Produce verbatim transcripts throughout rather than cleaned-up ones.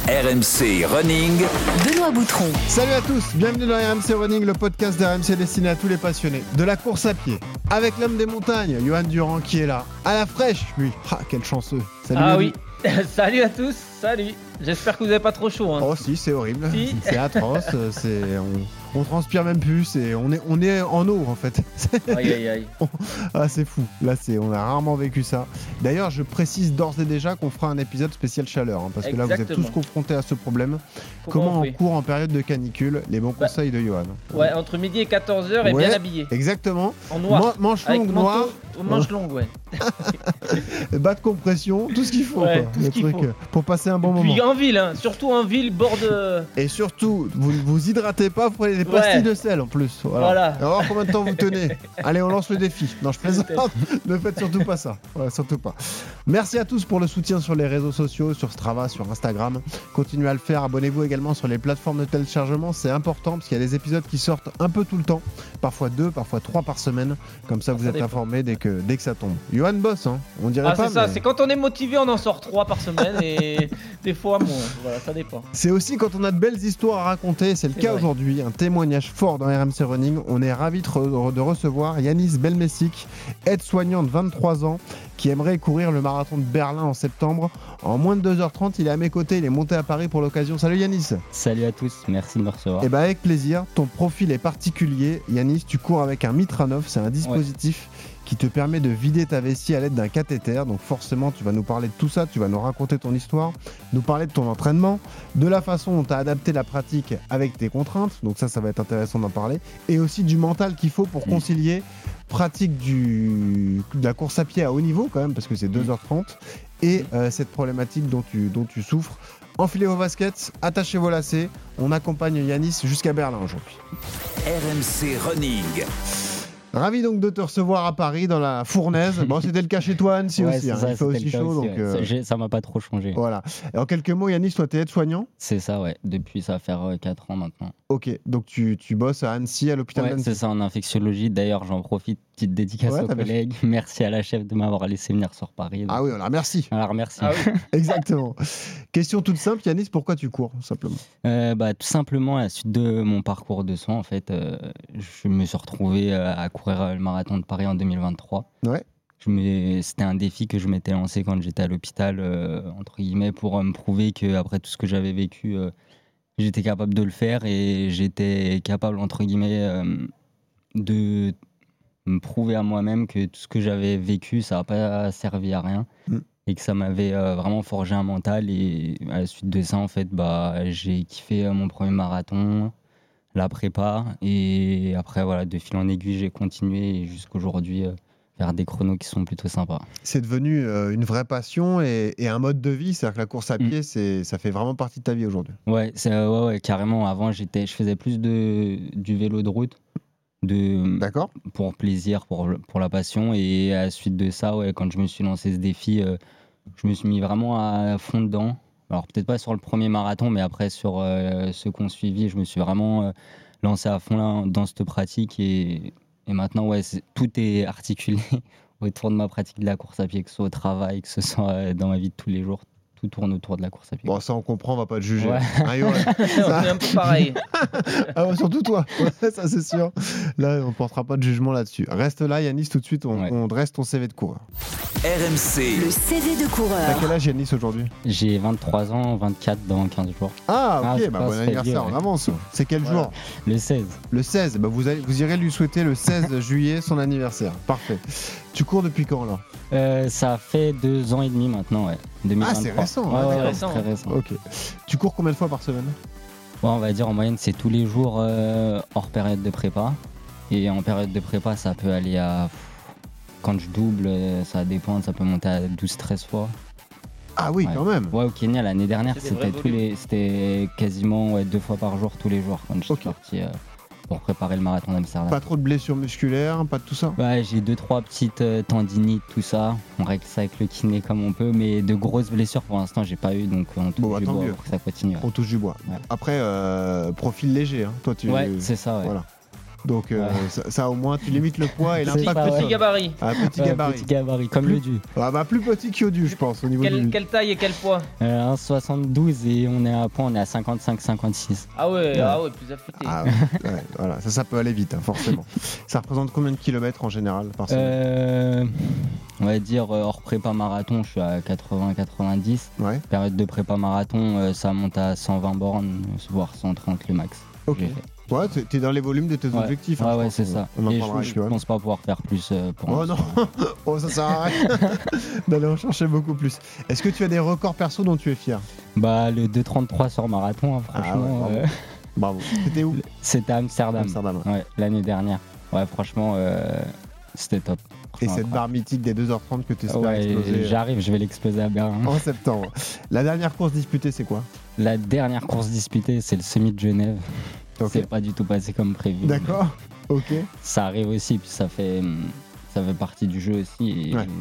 R M C Running, Benoît Boutron. Salut à tous, bienvenue dans R M C Running, le podcast d'R M C destiné à tous les passionnés de la course à pied. Avec l'homme des montagnes, Johan Durand qui est là, à la fraîche, lui. Ah, quel chanceux. Salut. Ah Yannick. oui, salut à tous, salut. J'espère que vous n'avez pas trop chaud. Hein. Oh si, c'est horrible, Si. c'est atroce, c'est... On... on transpire même plus, c'est... On, est... on est en eau en fait. Aïe aïe aïe. Ah c'est fou, là c'est... on a rarement vécu ça. D'ailleurs je précise d'ores et déjà qu'on fera un épisode spécial chaleur, hein, parce que là vous êtes Exactement. tous confrontés à ce problème. Comment Comment on on fait court en période de canicule, les bons Bah, conseils de Johan. Ouais, entre midi et quatorze heures et Ouais. bien habillé. Exactement. En noir. Man- manche Avec longue manteau, noire, manche longue, ouais. bas de compression, tout ce qu'il faut, Ouais, quoi, tout ce le qu'il truc, faut. euh, pour passer un bon moment. Puis en ville, hein, surtout en ville, bord de. Et surtout, vous ne vous hydratez pas, vous prenez des pastilles Ouais. de sel en plus. Voilà. Voilà. On va voir combien de temps vous tenez. Allez, on lance le défi. Non, je plaisante. Ne faites surtout pas ça. Voilà, surtout pas. Merci à tous pour le soutien sur les réseaux sociaux, sur Strava, sur Instagram. Continuez à le faire. Abonnez-vous également sur les plateformes de téléchargement. C'est important parce qu'il y a des épisodes qui sortent un peu tout le temps. Parfois deux, parfois trois par semaine. Comme ça, vous Ça êtes dépend. informés dès que, dès que ça tombe. Johan bosse, hein. On dirait Ah, pas. c'est ça, mais- c'est quand on est motivé, on en sort trois par semaine et des fois moins. Voilà, ça dépend. C'est aussi quand on a de belles histoires à raconter, c'est le C'est cas vrai. aujourd'hui, un témoignage fort dans R M C Running. On est ravis de, re- de recevoir Yanis Belmessic, aide-soignant de vingt-trois ans, qui aimerait courir le marathon de Berlin en septembre. En moins de deux heures trente, il est à mes côtés, il est monté à Paris pour l'occasion. Salut Yanis. Salut à tous, merci de me recevoir. Eh ben avec plaisir, ton profil est particulier. Yanis, tu cours avec un Mitranov, c'est un dispositif qui te permet de vider ta vessie à l'aide d'un cathéter. Donc forcément, tu vas nous parler de tout ça, tu vas nous raconter ton histoire, nous parler de ton entraînement, de la façon dont tu as adapté la pratique avec tes contraintes. Donc ça, ça va être intéressant d'en parler. Et aussi du mental qu'il faut pour Mm. concilier pratique du, de la course à pied à haut niveau quand même, parce que c'est deux heures trente, et euh, cette problématique dont tu, dont tu souffres. Enfilez vos baskets, attachez vos lacets. On accompagne Yanis jusqu'à Berlin aujourd'hui. R M C Running. Ravi donc de te recevoir à Paris dans la fournaise. Bon, c'était le cas chez toi, Annecy Ouais, aussi. c'est hein. ça, Il fait c'était aussi le cas chaud, aussi, donc ouais. euh, Ça, j'ai- ça m'a pas trop changé. voilà. Et en quelques mots, Yanis, toi, t'es aide-soignant. C'est ça, ouais. Depuis, ça va faire quatre ans maintenant. Ok, donc tu, tu bosses à Annecy, à l'hôpital Ouais, d'Annecy. c'est ça, en infectiologie. D'ailleurs, j'en profite. Petite dédicace Ouais, aux t'as bien collègues. Merci à la chef de m'avoir laissé venir sur Paris. Ah oui, alors merci. Alors, merci. Ah oui. Exactement. Question toute simple, Yanis, pourquoi tu cours, simplement? Euh, bah, tout simplement, à la suite de mon parcours de soins, en fait, euh, je me suis retrouvé euh, à courir euh, le marathon de Paris en deux mille vingt-trois. Ouais. Je me- C'était un défi que je m'étais lancé quand j'étais à l'hôpital, euh, entre guillemets, pour euh, me prouver qu'après tout ce que j'avais vécu, euh, j'étais capable de le faire et j'étais capable, entre guillemets, euh, de me prouver à moi-même que tout ce que j'avais vécu, ça n'a pas servi à rien. Mm. Et que ça m'avait euh, vraiment forgé un mental. Et à la suite de ça, en fait, bah, j'ai kiffé euh, mon premier marathon, la prépa. Et après, voilà, de fil en aiguille, j'ai continué jusqu'aujourd'hui euh, faire des chronos qui sont plutôt sympas. C'est devenu euh, une vraie passion et, et un mode de vie. C'est-à-dire que la course à Mm. pied, c'est, ça fait vraiment partie de ta vie aujourd'hui. Ouais, c'est, euh, ouais, ouais, carrément. Avant, j'étais, je faisais plus de, du vélo de route. De, D'accord. pour plaisir, pour, pour la passion. Et à la suite de ça, ouais, quand je me suis lancé ce défi, euh, je me suis mis vraiment à fond dedans. Alors peut-être pas sur le premier marathon, mais après sur euh, ceux qu'on suivi, je me suis vraiment euh, lancé à fond là, dans cette pratique. Et, et maintenant, ouais, c'est- tout est articulé autour de ma pratique de la course à pied, que ce soit au travail, que ce soit euh, dans ma vie de tous les jours. Tout tourne autour de la course à pied. Bon, ça, on comprend, on va pas te juger. Ouais. Hein, Johan On Ça- est un peu pareil. Ah ouais, surtout toi, Ouais, ça c'est sûr. Là, on ne portera pas de jugement là-dessus. Reste là, Yanis, tout de suite, on, Ouais. on dresse ton C V de coureur. R M C. Le C V de T'as coureur. quel âge, Yanis, aujourd'hui? J'ai vingt-trois ans, vingt-quatre dans quinze jours. Ah, Ah, ok, c'est bah, pas bon très anniversaire vieux, en ouais. avance. C'est quel Voilà. jour? Le seize. Le seize. Bah, vous, allez, vous irez lui souhaiter le seize juillet son anniversaire. Parfait. Tu cours depuis quand là? Euh, ça fait deux ans et demi maintenant, ouais. deux mille vingt-trois. Ah, c'est récent, Ouais, hein, ouais, d'accord. ouais, c'est très récent. Ok. Tu cours combien de fois par semaine? Ouais, on va dire en moyenne, c'est tous les jours euh, hors période de prépa. Et en période de prépa, ça peut aller à. Quand je double, euh, ça dépend, ça peut monter à douze treize fois. Ah oui, Ouais. quand même. Ouais, au Kenya, l'année dernière, C'est des vrais c'était tous les, c'était quasiment ouais, deux fois par jour, tous les jours, quand je suis Ok. parti euh, pour préparer le marathon d'Amsterdam. Pas trop de blessures musculaires, pas de tout ça? Ouais, j'ai deux, trois petites euh, tendinites, tout ça. On règle ça avec le kiné comme on peut, mais de grosses blessures pour l'instant, j'ai pas eu, donc euh, on touche Bon, bah, du tant bois mieux. pour que ça continue. Ouais, On touche du bois. Ouais. Après, euh, profil léger. Hein. Toi, tu... Ouais, c'est ça, ouais. Voilà. Donc euh, Ouais. ça, ça, au moins tu limites le poids et C'est l'impact ça, que ouais. ça Petit a. gabarit. Un petit Ouais, gabarit. petit gabarit, comme Plus- le du. Ah bah plus petit qu'Yodu, je pense, au niveau Quelle, du. quelle taille et quel poids? Euh, un soixante-douze et on est à point, on est à cinquante-cinq cinquante-six. Ah ouais, Ouais. ah ouais, plus affûté. Ah ouais, ouais, voilà, ça, ça peut aller vite, hein, forcément. Ça représente combien de kilomètres en général par semaine? Euh, on va dire euh, hors prépa marathon, je suis à quatre-vingts quatre-vingt-dix. Ouais, Période de prépa marathon, euh, ça monte à cent vingt bornes, voire cent trente le max. ok. J'ai fait. Ouais, t'es- t'es dans les volumes de tes Ouais. objectifs. hein, Ouais, je ouais, pense. c'est ça. On en Et parlera je, avec je Johan. pense pas pouvoir faire plus euh, pour Oh l'instant. non, oh, ça sert à rien d'aller en chercher beaucoup plus. Est-ce que tu as des records perso dont tu es fier? Bah, le deux trente-trois sur marathon, hein, Ah ouais, franchement, bravo. euh, Bravo. C'était où? c'était à Amsterdam. Amsterdam. ouais. Ouais, l'année dernière. Ouais, franchement, euh, c'était top. Et Franchement, cette barre mythique des deux heures trente que tu espères ouais, exploser euh, j'arrive, je vais l'exploser à Berlin. en septembre. La dernière course disputée, c'est quoi? La dernière course disputée, c'est le semi de Genève. Ok. C'est pas du tout passé comme prévu. D'accord. Ok. Ça arrive aussi, puis ça fait, ça fait partie du jeu aussi. Et Ouais.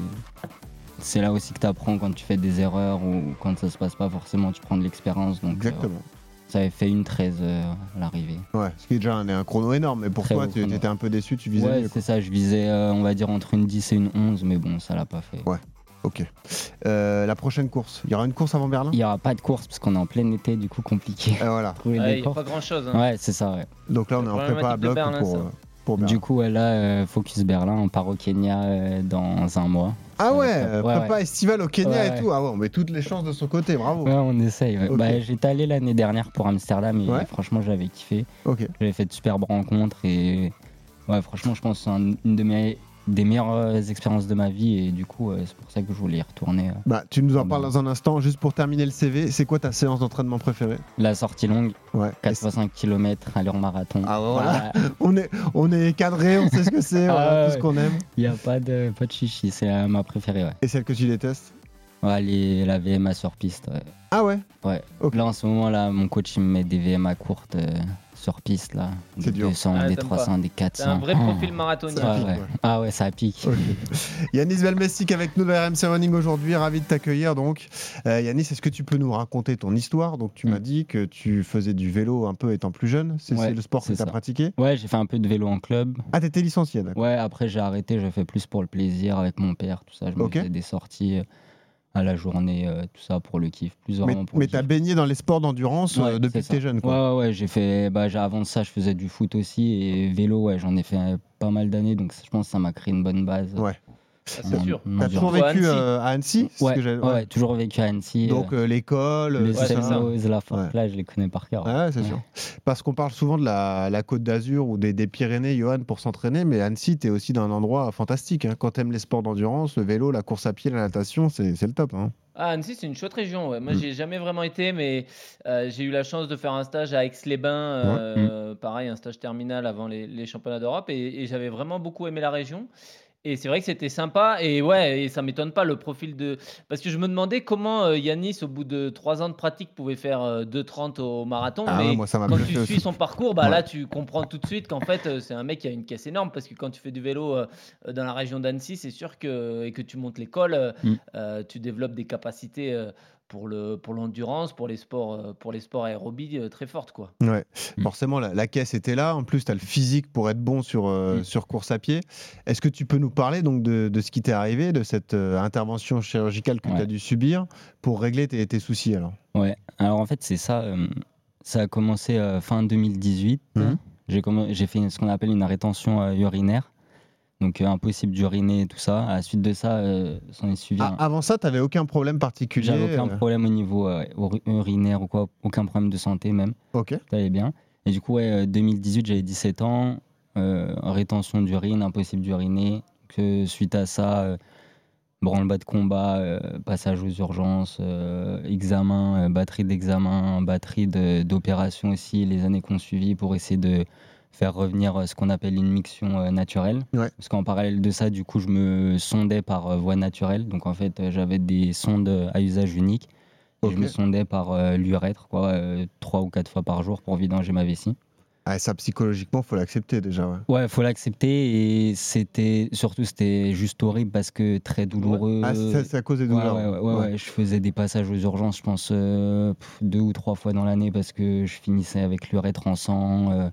c'est là aussi que tu apprends quand tu fais des erreurs ou quand ça se passe pas forcément, tu prends de l'expérience. Donc, euh, Exactement. ça avait fait une treize euh, à l'arrivée. Ouais, ce qui est déjà un, un chrono énorme, mais pour Très toi, beau tu chrono. étais un peu déçu, tu visais Ouais, mieux. c'est ça, je visais, euh, on va dire, entre une dix et une onze, mais bon, ça l'a pas fait. Ouais. Ok. Euh, la prochaine course, il y aura une course avant Berlin? Il y aura pas de course parce qu'on est en plein été, du coup, compliqué. Et voilà. Trouver Ouais, des il n'y a courses. pas grand chose. Hein. Ouais, c'est ça, ouais. Donc là, on est La en prépa à problématique de bloc Berlin, pour, ça. euh, pour Berlin. Du coup, ouais, là, euh, focus Berlin, on part au Kenya euh, dans un mois. Ah ouais, Ouais, euh, ouais, prépa ouais. estivale au Kenya Ouais, et ouais. tout. Ah ouais, on met toutes les chances de son côté, bravo. Ouais, on essaye. ouais. Ok. Bah, j'étais allé l'année dernière pour Amsterdam et Ouais. franchement, j'avais kiffé. Ok. J'avais fait de superbes rencontres et ouais, franchement, je pense que c'est un- une de mes des meilleures euh, expériences de ma vie et du coup, euh, c'est pour ça que je voulais y retourner. euh. Bah, tu nous en Ah parles bon. dans un instant. Juste pour terminer le C V, c'est quoi ta séance d'entraînement préférée? La sortie longue, Ouais. quatre fois cinq kilomètres à l'heure marathon. Ah ouais, voilà. Ouais, On est, on est cadré, on sait ce que c'est, Ah voilà, ouais, tout ce ouais. qu'on aime. Il n'y a pas de, pas de chichi, c'est euh, ma préférée. Ouais. Et celle que tu détestes? Ouais, les- la V M A sur piste. Ouais. Ah ouais. Ouais. Ok. Là, en ce moment, là, mon coach il me met des V M A courtes euh, sur piste. Là. C'est Des dur. deux cents, Ah, des t'aimes trois cents, des quatre C'est cents. un vrai Oh. profil marathonien. Ça Ah pique, ouais. ouais. ah ouais, ça pique. Ok. Yanis Velmestik avec nous dans R M C Running aujourd'hui, ravi de t'accueillir donc. Euh, Yanis, est-ce que tu peux nous raconter ton histoire? Donc tu Mm. m'as dit que tu faisais du vélo un peu étant plus jeune, c'est Ouais, c'est le sport que c'est tu as ça. pratiqué? Ouais, j'ai fait un peu de vélo en club. Ah, t'étais licencié, d'accord. Ouais, après j'ai arrêté, j'ai fait plus pour le plaisir avec mon père, tout ça. Je me Ok. faisais des sorties euh, à la journée, euh, tout ça pour le kiff. Plus Mais, vraiment pour mais le t'as kiff. baigné dans les sports d'endurance Ouais, euh, depuis c'est que t'es ça. jeune, quoi. Ouais, ouais, ouais, j'ai fait. Bah, j'ai- avant de ça, je faisais du foot aussi et vélo, ouais, j'en ai fait euh, pas mal d'années, donc je pense que ça m'a créé une bonne base. Ouais. Ah, c'est Mon- sûr. mon T'as toujours endurance. vécu Ou à Annecy. euh, à Annecy? c'est ce Ouais, que j'ai- ouais, ouais, toujours vécu à Annecy. Donc euh, euh, l'école, le tout ça. c'est ça. Selmos, la Forte Ouais. Plage, je les connais par cœur. Ouais, c'est Ouais. sûr. Parce qu'on parle souvent de la, la Côte d'Azur ou des, des Pyrénées, Johan, pour s'entraîner, mais Annecy, t'es aussi dans un endroit fantastique. Hein. Quand t'aimes les sports d'endurance, le vélo, la course à pied, la natation, c'est c'est le top. Hein. Ah, Annecy, c'est une chouette région. Ouais. Moi, Mm. j'y ai jamais vraiment été, mais euh, j'ai eu la chance de faire un stage à Aix-les-Bains. euh, Pareil, un stage terminal avant les, les championnats d'Europe. Et, et j'avais vraiment beaucoup aimé la région. Et c'est vrai que c'était sympa. Et ouais, et ça m'étonne pas le profil de. Parce que je me demandais comment euh, Yanis, au bout de trois ans de pratique, pouvait faire euh, deux trente au marathon. Ah mais ouais, moi, ça m'a quand bluffé tu aussi. suis son parcours, bah Ouais. là, tu comprends tout de suite qu'en fait, euh, c'est un mec qui a une caisse énorme. Parce que quand tu fais du vélo euh, dans la région d'Annecy, c'est sûr que, et que tu montes l'école, euh, Mm. euh, tu développes des capacités euh, pour le pour l'endurance, pour les sports, euh, pour les sports aérobies euh, très fortes, quoi. Ouais. Mm. Forcément, la, la caisse était là. En plus, tu as le physique pour être bon sur, euh, Mm. sur course à pied. Est-ce que tu peux nous parler donc de, de ce qui t'est arrivé, de cette euh, intervention chirurgicale que tu as Ouais. dû subir pour régler tes, tes soucis alors? Ouais, alors en fait, c'est ça. euh, ça a commencé euh, fin deux mille dix-huit. Mhm. J'ai commen- j'ai fait ce qu'on appelle une rétention euh, urinaire. Donc, euh, impossible d'uriner et tout ça. À la suite de ça, euh, s'en est suivi Ah, un- avant ça, tu n'avais aucun problème particulier? J'avais aucun euh, problème au niveau euh, ur- urinaire ou quoi, aucun problème de santé même. Ok. Ça allait bien. Et du coup, ouais, euh, deux mille dix-huit, j'avais dix-sept ans, euh, rétention d'urine, impossible d'uriner. Que suite à ça, euh, branle-bas de combat, euh, passage aux urgences, euh, examen, euh, batterie d'examen, batterie de- d'opération aussi, les années qu'on suivi pour essayer de faire revenir euh, ce qu'on appelle une miction euh, naturelle. Ouais. Parce qu'en parallèle de ça, du coup, je me sondais par euh, voie naturelle. Donc en fait, euh, j'avais des sondes à usage unique. Et Ok. je me sondais par euh, l'urètre, quoi, euh, trois ou quatre fois par jour pour vidanger ma vessie. Ah, ça, psychologiquement, faut l'accepter déjà. Ouais. Ouais, faut l'accepter et c'était surtout c'était juste horrible parce que très douloureux. Ah, c'est c'est à cause des Ouais, douleurs. ouais, ouais, ouais, ouais, je faisais des passages aux urgences, je pense euh, pff, deux ou trois fois dans l'année parce que je finissais avec l'urètre en sang, euh,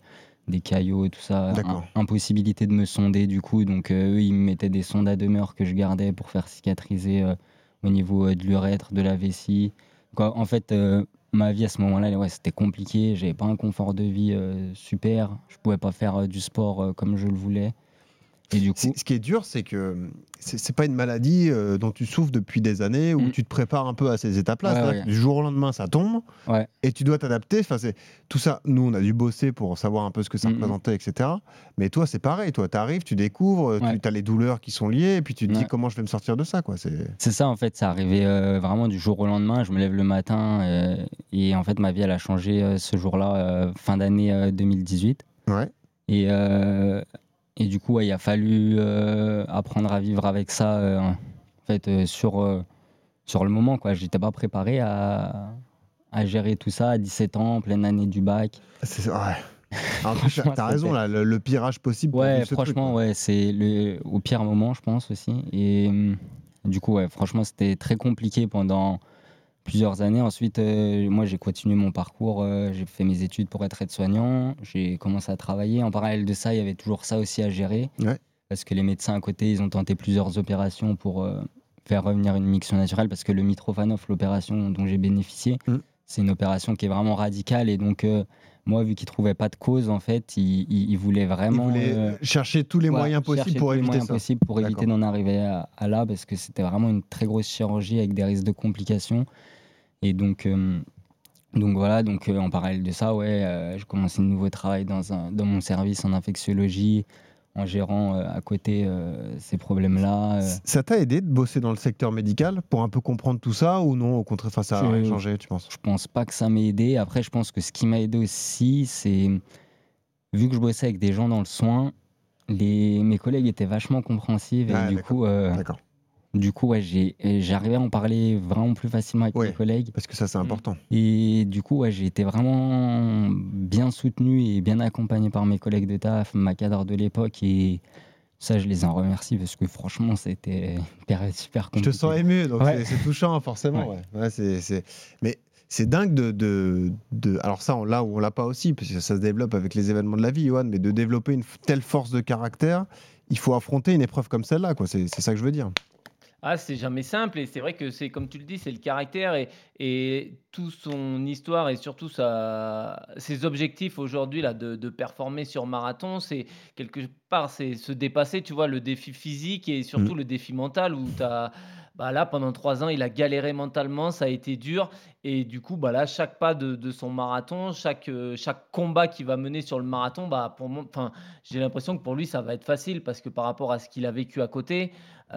des caillots et tout ça. D'accord. Un- impossibilité de me sonder du coup. Donc euh, eux, ils me mettaient des sondes à demeure que je gardais pour faire cicatriser euh, au niveau euh, de l'urètre, de la vessie. Donc, en fait, euh, ma vie à ce moment-là, ouais, c'était compliqué. J'avais pas un confort de vie euh, super. Je pouvais pas faire euh, du sport euh, comme je le voulais. Et du coup, C'est- Ce qui est dur, c'est que c'est c'est pas une maladie euh, dont tu souffres depuis des années, où Mm. tu te prépares un peu à ces étapes-là. Ouais, C'est-à-dire ouais. que du jour au lendemain, ça tombe ouais, et tu dois t'adapter. Enfin, c'est tout ça. Nous, on a dû bosser pour savoir un peu ce que ça Mm, mm. représentait, et cetera. Mais toi, c'est pareil. Toi, tu arrives, tu découvres, Ouais. tu as les douleurs qui sont liées, et puis tu te dis Ouais. comment je vais me sortir de ça, quoi. C'est c'est ça en fait. Ça arrivait euh, vraiment du jour au lendemain. Je me lève le matin euh, et en fait, ma vie, elle a changé euh, ce jour-là, euh, fin d'année euh, deux mille dix-huit. ouais. Et, euh, et du coup, ouais, il a fallu euh, apprendre à vivre avec ça euh, en fait, euh, sur, euh, sur le moment. Je n'étais pas préparé à, à gérer tout ça à dix-sept ans, en pleine année du bac. C'est ouais. En plus, Franchement, t'as raison c'était- là, le, le pire âge possible. pour Ouais, vivre ce truc, franchement, quoi. ouais, c'est le, au pire moment, je pense aussi. Et hum, du coup, ouais, franchement, c'était très compliqué pendant plusieurs années. Ensuite, euh, moi, j'ai continué mon parcours. euh, j'ai fait mes études pour être aide-soignant. J'ai commencé à travailler. En parallèle de ça, il y avait toujours ça aussi à gérer. Ouais. Parce que les médecins à côté, ils ont tenté plusieurs opérations pour euh, faire revenir une miction naturelle. Parce que le Mitrofanov, l'opération dont j'ai bénéficié, Mm. c'est une opération qui est vraiment radicale. Et donc, euh, moi, vu qu'ils ne trouvaient pas de cause, en fait, ils, ils- ils voulaient Il vraiment. voulait euh, chercher tous les Ouais, moyens possibles chercher pour tous les éviter moyens ça. possibles pour éviter D'accord. d'en arriver à, à là, parce que c'était vraiment une très grosse chirurgie avec des risques de complications. Et donc, euh, donc voilà, donc euh, en parallèle de ça, ouais, euh, je commençais un nouveau travail dans, un, dans mon service en infectiologie, en gérant euh, à côté euh, ces problèmes-là. euh. Ça t'a aidé de bosser dans le secteur médical pour un peu comprendre tout ça ou non? Au contraire, enfin, ça a Je- rien changé, tu penses? Je pense pas que ça m'ait aidé. Après, je pense que ce qui m'a aidé aussi, c'est vu que je bossais avec des gens dans le soin, les, mes collègues étaient vachement compréhensifs et Ah, du d'accord. coup, euh, D'accord. du coup, ouais, j'ai, et j'arrivais à en parler vraiment plus facilement avec Ouais. mes collègues. Parce que ça, c'est Mm. important. Et du coup, ouais, j'ai été vraiment bien soutenu et bien accompagné par mes collègues de taf, ma cadre de l'époque. Et ça, je les en remercie parce que franchement, c'était une période super Je compliquée. te sens ému, donc Ouais. c'est- c'est touchant, forcément. Ouais. Ouais, c'est, c'est- Mais c'est dingue de, de, de- Alors, ça, on l'a ou on l'a pas aussi, parce que ça se développe avec les événements de la vie, Johan, mais de développer une f- telle force de caractère, il faut affronter une épreuve comme celle-là, quoi. C'est c'est ça que je veux dire. Ah, c'est jamais simple et c'est vrai que c'est comme tu le dis, c'est le caractère et, et toute son histoire et surtout sa, ses objectifs aujourd'hui là de, de performer sur marathon, c'est quelque part c'est se dépasser, tu vois, le défi physique et surtout le défi mental où tu as bah là pendant trois ans il a galéré mentalement, ça a été dur et du coup bah là chaque pas de, de son marathon, chaque euh, chaque combat qu'il va mener sur le marathon, bah pour moi, enfin j'ai l'impression que pour lui ça va être facile parce que par rapport à ce qu'il a vécu à côté.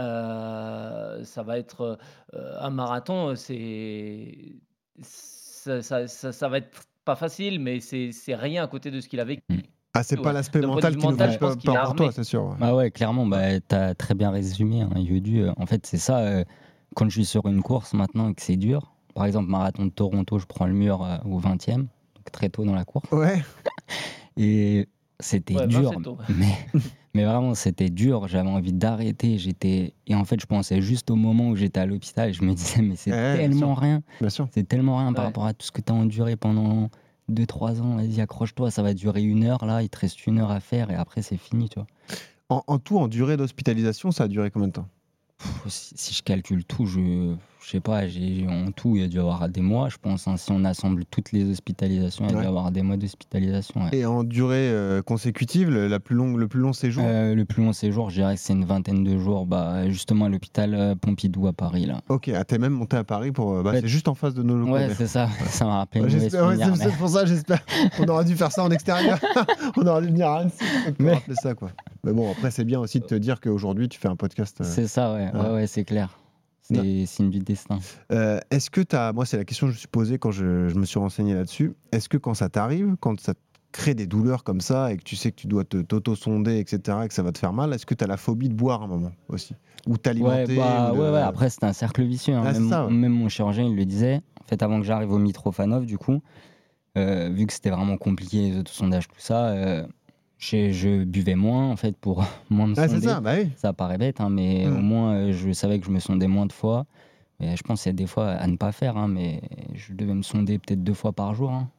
Heu, ça va être, heu, un marathon, c'est ça ça ça ça va être pas facile, mais c'est c'est rien à côté de ce qu'il a vécu. Mm. Ah, c'est pas Ouais. l'aspect D'un point de mental vue qui nous mental, fait je pense peur qu'il est peur pour toi, armé. c'est sûr. Ouais. Ah ouais, clairement, bah, tu as très bien résumé, hein, Yodu. Euh, En fait, c'est ça. euh, quand je suis sur une course maintenant et que c'est dur, par exemple, marathon de Toronto, je prends le mur euh, au vingtième, donc très tôt dans la course. Ouais. Et c'était Ouais, dur, vingt, c'est tôt. mais, mais vraiment, c'était dur. J'avais envie d'arrêter. J'étais Et en fait, je pensais juste au moment où j'étais à l'hôpital. Je me disais, mais c'est Ouais, bien tellement sûr. rien. Bien sûr. C'est tellement rien par Ouais. rapport à tout ce que tu as enduré pendant deux trois ans. Vas-y, accroche-toi. Ça va durer une heure. Là, il te reste une heure à faire et après, c'est fini, tu vois. En, en tout, en durée d'hospitalisation, ça a duré combien de temps? Pff, Si, si je calcule tout, je, je sais pas, j'ai, en tout, il y a dû y avoir des mois, je pense. hein. Si on assemble toutes les hospitalisations, il y a dû Ouais. y avoir des mois d'hospitalisation. ouais. Et en durée euh, consécutive, le, la plus longue, le plus long séjour? Euh, le plus long séjour, je dirais que c'est une vingtaine de jours, bah, justement à l'hôpital euh, Pompidou à Paris. Là. Ok, ah, t'es même monté à Paris pour. euh, Bah, Ouais. c'est juste en face de nos locaux. Ouais, d'ailleurs. c'est ça, ça m'a rappelé Ouais, une mauvaise j'espère- ouais, souvenir, c'est mais- c'est pour ça, j'espère. On aurait dû faire ça en extérieur. On aurait dû venir à Annecy pour Mais- rappeler ça, quoi. Mais bon, après, c'est bien aussi de te dire qu'aujourd'hui, tu fais un podcast. euh, C'est ça, ouais, ouais, Ouais. ouais, c'est clair. C'est signe du destin. Euh, Est-ce que tu as. Moi, c'est la question que je me suis posée quand je, je me suis renseigné là-dessus. Est-ce que quand ça t'arrive, quand ça te crée des douleurs comme ça et que tu sais que tu dois te- t'auto-sonder, et cetera, et que ça va te faire mal, est-ce que tu as la phobie de boire un moment aussi? Ou Ouais, t'alimenter bah, ou de- ouais, ouais, après c'était un cercle vicieux. hein. Ah, c'est même, ça, ouais. même mon chirurgien, il le disait. En fait, avant que j'arrive au Mitrofanov, du coup, euh, vu que c'était vraiment compliqué, les autosondages, tout ça, euh, je, je buvais moins, en fait, pour moins me Ah, sonder. c'est ça, bah oui. Ça paraît bête, hein, mais Mm. au moins, euh, je savais que je me sondais moins de fois. Mais je pense qu'il y a des fois à ne pas faire, hein, mais je devais me sonder peut-être deux fois par jour. hein.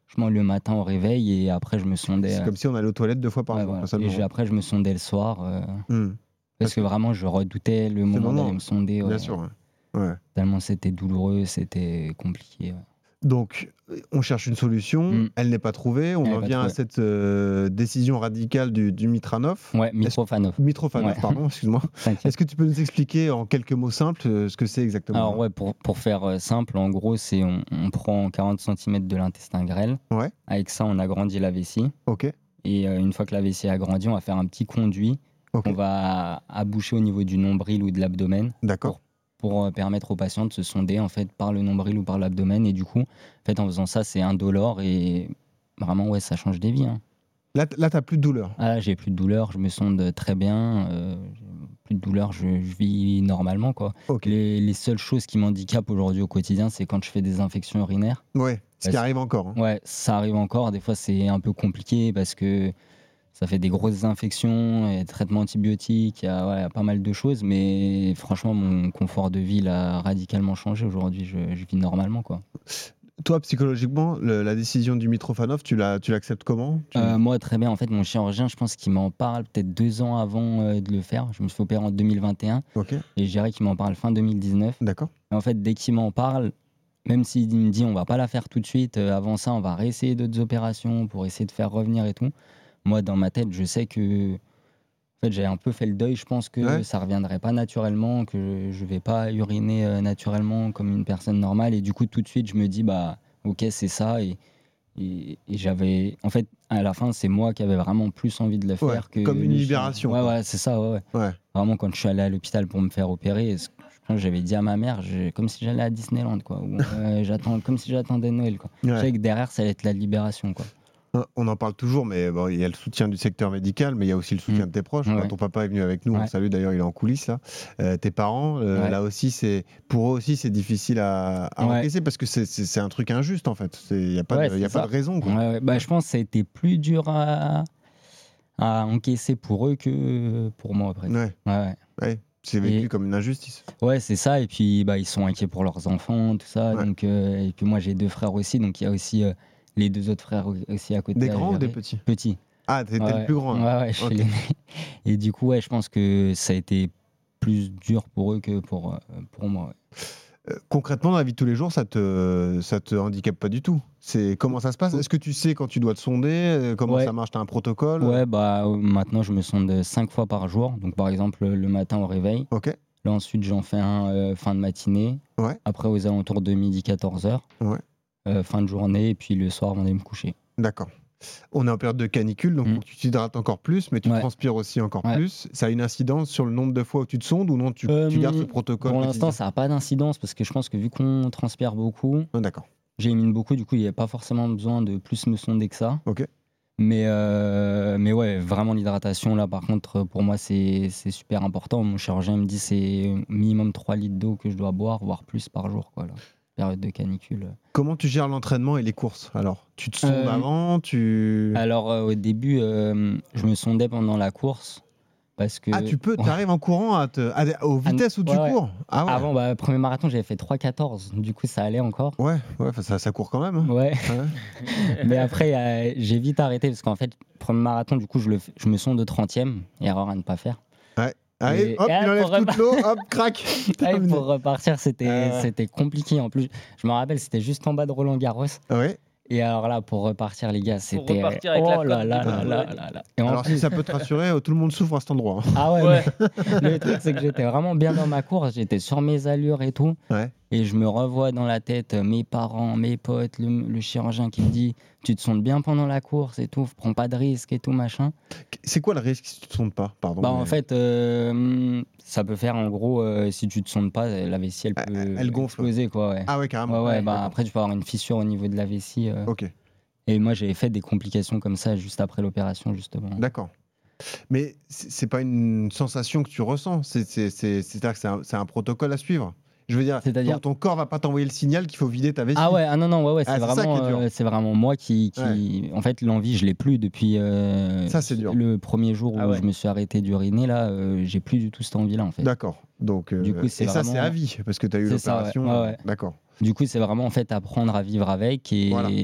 franchement, le matin au réveil et après, je me sondais. C'est euh, comme si on allait aux toilettes deux fois par ouais, jour. voilà. ça, le Et moment. je- après, je me sondais le soir. euh, Hmm, parce que vraiment, je redoutais le moment moment, d'aller me sonder. Bien ouais. sûr. Ouais. Ouais. Tellement c'était douloureux, c'était compliqué. ouais. Donc, on cherche une solution, Mm. elle n'est pas trouvée. On Elle n'est en pas vient à trouvée. cette euh, décision radicale du, du Mitranov. Ouais, Mitrofanov. Mitrofanov, Ouais. pardon, excuse-moi. T'inquiète. Est-ce que tu peux nous expliquer en quelques mots simples euh, ce que c'est exactement? Alors ouais, pour, pour faire euh, simple, en gros, c'est on, on prend quarante centimètres de l'intestin grêle. Ouais. Avec ça, on agrandit la vessie. Ok, Et euh, une fois que la vessie est agrandie, on va faire un petit conduit ok, qu'on va aboucher au niveau du nombril ou de l'abdomen d'accord. pour euh, permettre aux patients de se sonder en fait par le nombril ou par l'abdomen. Et du coup, en fait, en faisant ça, c'est indolore et vraiment, ouais, ça change des vies. hein. Là, t- là tu n'as plus de douleur. Ah, là, j'ai plus de douleur, je me sonde très bien. euh, j'ai plus de douleur, je, je vis normalement, quoi. Ok. Les, les seules choses qui m'handicapent aujourd'hui au quotidien, c'est quand je fais des infections urinaires. Ouais, ce qui Parce- arrive encore. hein. Ouais, ça arrive encore. Des fois, c'est un peu compliqué parce que ça fait des grosses infections, il y a traitements antibiotiques, il y a, ouais, il y a pas mal de choses. Mais franchement, mon confort de vie il a radicalement changé. Aujourd'hui, je, je vis normalement, quoi. Toi, psychologiquement, le- la décision du Mitrofanov, tu la- tu l'acceptes comment? Tu- Euh, moi, très bien. En fait, mon chirurgien, je pense qu'il m'en parle peut-être deux ans avant euh, de le faire. Je me suis fait opérer en deux mille vingt et un Ok, et je dirais qu'il m'en parle fin deux mille dix-neuf. d'accord. Et en fait, dès qu'il m'en parle, même s'il me dit on va pas la faire tout de suite, euh, avant ça, on va réessayer d'autres opérations pour essayer de faire revenir et tout. Moi, dans ma tête, je sais que en fait, j'ai un peu fait le deuil. Je pense que Ouais. ça reviendrait pas naturellement, que je vais pas uriner euh, naturellement comme une personne normale. Et du coup, tout de suite, je me dis bah ok, c'est ça. Et, et, et j'avais, en fait, à la fin, c'est moi qui avais vraiment plus envie de le faire Ouais, que comme une les libération, chirurgiens. Ouais, quoi. ouais, c'est ça. Ouais, ouais. Ouais. Vraiment, quand je suis allé à l'hôpital pour me faire opérer, ce- je pense que j'avais dit à ma mère, je- comme si j'allais à Disneyland, quoi. Ou, euh, j'attends, comme si j'attendais Noël, quoi. Je Ouais. savais que derrière, ça allait être la libération, quoi. On en parle toujours, mais bon, il y a le soutien du secteur médical, mais il y a aussi le soutien Mm. de tes proches. Ouais. Quand ton papa est venu avec nous, on Ouais. le salue d'ailleurs, il est en coulisses là. Euh, tes parents, euh, Ouais. là aussi, c'est pour eux aussi, c'est difficile à, à Ouais. encaisser parce que c'est- c'est c'est un truc injuste en fait. Il n'y a, pas, Ouais, de, y a c'est pas ça. de raison. Quoi. Ouais, ouais. Bah, je pense que ça a été plus dur à, à encaisser pour eux que pour moi, après. Ouais, Ouais, ouais. ouais. C'est vécu Et- comme une injustice. Ouais, c'est ça. Et puis, bah, ils sont inquiets pour leurs enfants, tout ça. Ouais. Donc, euh, et puis, moi, j'ai deux frères aussi. Donc, il y a aussi euh, les deux autres frères aussi à côté. Des à grands ou des gérer. petits? Petits. Ah, t'étais Ouais, le plus grand. Ouais, hein. ouais, je suis Ok. l'aîné. Et du coup, ouais, je pense que ça a été plus dur pour eux que pour, euh, pour moi. ouais. Euh, Concrètement, dans la vie de tous les jours, ça te, ça te handicape pas du tout. C'est comment ça se passe? Est-ce que tu sais quand tu dois te sonder? Euh, Comment Ouais. ça marche? T'as un protocole? Ouais, bah euh, maintenant je me sonde cinq fois par jour. Donc par exemple le matin au réveil. Ok. Là ensuite j'en fais un euh, fin de matinée. Ouais. Après aux alentours de midi quatorze heures. Ouais. Euh, fin de journée et puis le soir avant d'aller me coucher. D'accord. On est en période de canicule, donc Mm. faut que tu t'hydrates encore plus, mais tu Ouais. transpires aussi encore Ouais. plus. Ça a une incidence sur le nombre de fois où tu te sondes ou non? Tu, Euh, tu gardes ce protocole Pour quotidien? l'instant ça n'a pas d'incidence parce que je pense que vu qu'on transpire beaucoup, Ah, d'accord. j'élimine beaucoup, du coup il n'y a pas forcément besoin de plus me sonder que ça. Ok. Mais, euh, mais ouais, vraiment l'hydratation, là, par contre, pour moi, c'est c'est super important. Mon chirurgien me dit c'est minimum trois litres d'eau que je dois boire, voire plus par jour, quoi, là. Période de canicule. Comment tu gères l'entraînement et les courses alors? Tu te sondes Euh, avant? Tu... Alors, euh, au début, euh, je me sondais pendant la course. Parce que. Ah, tu peux, Ouais. tu arrives en courant à te... à- aux vitesses où tu ouais, ouais. cours? Ah ouais. Avant, bah, premier marathon, j'avais fait trois quatorze. Du coup, ça allait encore. Ouais, ouais, ça, ça court quand même. hein. Ouais. Ouais. Mais après, euh, j'ai vite arrêté parce qu'en fait, premier marathon, du coup, je, le, fais- je me sonde de trentième. Erreur à ne pas faire. Allez, Et- hop, et il enlève pour toute l'eau, hop, crac. Ouais, Terminé. pour repartir, c'était Ah ouais. c'était compliqué. En plus, je me rappelle, c'était juste en bas de Roland Garros. Ouais. Et alors là, pour repartir, les gars, c'était. repartir avec la oh là cote là de là Pablo là Adi. là là. Et en Alors plus- si ça peut te rassurer, euh, tout le monde souffre à cet endroit. hein. Ah ouais, Ouais. mais le truc, c'est que j'étais vraiment bien dans ma course. J'étais sur mes allures et tout. Ouais. Et je me revois dans la tête euh, mes parents, mes potes, le, le chirurgien qui me dit tu te sondes bien pendant la course et tout, prends pas de risques et tout, machin. C'est quoi le risque si tu te sondes pas? Pardon. Bah, mais- en fait, euh, ça peut faire en gros, euh, si tu te sondes pas, la vessie elle peut Elle- elle gonfle. exploser, quoi. Ouais. Ah ouais, carrément. Ouais, ouais, bah, d'accord. après, tu peux avoir une fissure au niveau de la vessie. euh. Ok, Et moi, j'avais fait des complications comme ça juste après l'opération, justement. d'accord. Mais c'est c'est pas une sensation que tu ressens. C'est- c'est- c'est- C'est-à-dire que c'est un, c'est un protocole à suivre. Je veux dire, C'est-à-dire ton, ton corps va pas t'envoyer le signal qu'il faut vider ta vessie. Ah ouais, ah non, non, ouais, ouais, c'est Ah, c'est ça vraiment, qui est dur. euh, c'est vraiment moi qui. qui... En fait, l'envie, je l'ai plus depuis. euh, Ça, c'est dur. Le premier jour où Ah ouais. je me suis arrêté d'uriner, là, euh, j'ai plus du tout cette envie-là, en fait. D'accord. Donc, euh, Du coup, c'est et ça, c'est vraiment- à vie parce que tu as eu C'est ça, ouais. l'opération. Ouais, ouais. D'accord. Du coup, c'est vraiment, en fait, apprendre à vivre avec et Voilà.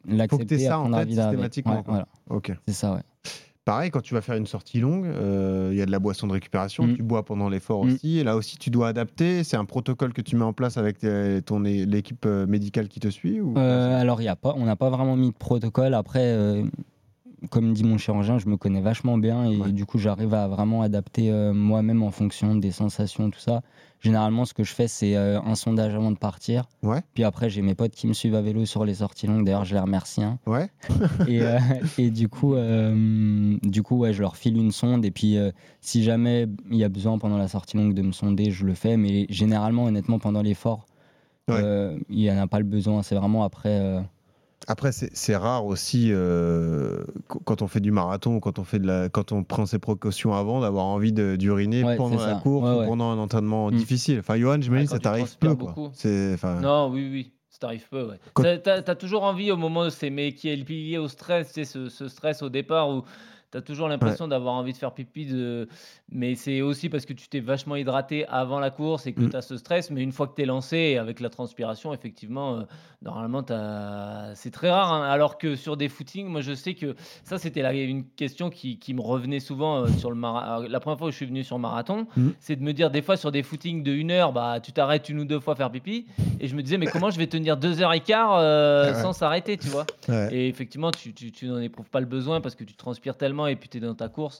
l'accepter, ça en apprendre à tête vivre avec. systématiquement, Ouais, quoi. voilà, Ok. c'est ça, ouais. Pareil, quand tu vas faire une sortie longue, euh, il y a de la boisson de récupération, Mm. tu bois pendant l'effort Mm. aussi, et là aussi tu dois adapter. C'est un protocole que tu mets en place avec tes- ton é- l'équipe euh, médicale qui te suit ou... Euh, alors, y a pas, on n'a pas vraiment mis de protocole. Après, euh, comme dit mon chirurgien, je me connais vachement bien et Ouais. du coup, j'arrive à vraiment adapter euh, moi-même en fonction des sensations, tout ça. Généralement, ce que je fais, c'est euh, un sondage avant de partir. Ouais, Puis après, j'ai mes potes qui me suivent à vélo sur les sorties longues. D'ailleurs, je les remercie, hein. ouais. Et, euh, et du coup, euh, du coup ouais, je leur file une sonde. Et puis, euh, si jamais il y a besoin pendant la sortie longue de me sonder, je le fais. Mais généralement, honnêtement, pendant l'effort, Ouais. euh, il n'y en a pas le besoin. C'est vraiment après. euh, Après, c'est c'est rare aussi euh, qu- quand on fait du marathon, quand on fait de la, quand on prend ses précautions avant, d'avoir envie de- d'uriner Ouais, pendant c'est la ça. course Ouais, ou ouais. pendant un entraînement Mm. difficile. Enfin, Johan, j'imagine Ouais, que ça quand tu t'arrive transpires peu, quoi. beaucoup. C'est, enfin, Non, oui, oui, ça t'arrive peu, ouais. Quand- Ça- T'as, t'as toujours envie au moment, c'est mais qui est lié au stress, tu sais, ce, ce stress au départ où t'as toujours l'impression d'avoir envie de faire pipi, de... mais c'est aussi parce que tu t'es vachement hydraté avant la course et que Mm. t'as ce stress, mais une fois que t'es lancé avec la transpiration, effectivement, euh, normalement, t'as... c'est très rare, hein. Alors que sur des footings, moi je sais que ça c'était la- une question qui, qui me revenait souvent euh, sur le marathon. La première fois où je suis venu sur marathon, Mm. c'est de me dire des fois sur des footings de une heure, bah, tu t'arrêtes une ou deux fois faire pipi. Et je me disais, mais comment je vais tenir deux heures et quart euh, Ouais. sans s'arrêter, tu vois? ouais. Et effectivement, tu, tu, tu n'en éprouves pas le besoin parce que tu transpires tellement et puis tu es dans ta course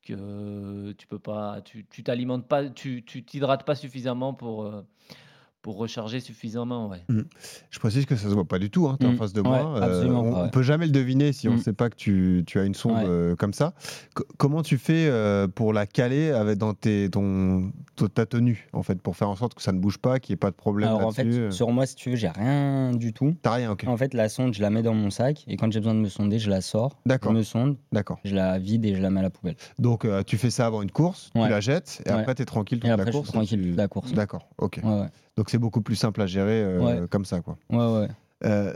que tu peux pas, tu tu t'alimentes pas, tu tu t'hydrates pas suffisamment pour, euh, pour recharger suffisamment, ouais. Mm. Je précise que ça se voit pas du tout, hein, tu es en Mm. face de Ouais, moi. Euh, absolument on, pas, on ouais. peut jamais le deviner si on Mm. sait pas que tu, tu as une sonde Ouais. euh, comme ça. Co- comment tu fais euh, pour la caler avec dans tes, ton, ton- ta tenue, en fait, pour faire en sorte que ça ne bouge pas, qu'il n'y ait pas de problème Alors, en là-dessus fait, euh sur moi, si tu veux, j'ai rien du tout. T'as rien, ok. En fait, la sonde, je la mets dans mon sac et quand j'ai besoin de me sonder, je la sors. Je D'accord, me sonde, d'accord. je la vide et je la mets à la poubelle. Donc euh, tu fais ça avant une course, tu Ouais. la jettes, et Ouais. après tu es tranquille toute Et la après, je course. suis tranquille et tu- toute la course. D'accord, ok. Ouais, ouais. Donc c'est beaucoup plus simple à gérer euh, Ouais. comme ça, quoi. Ouais, ouais. Euh,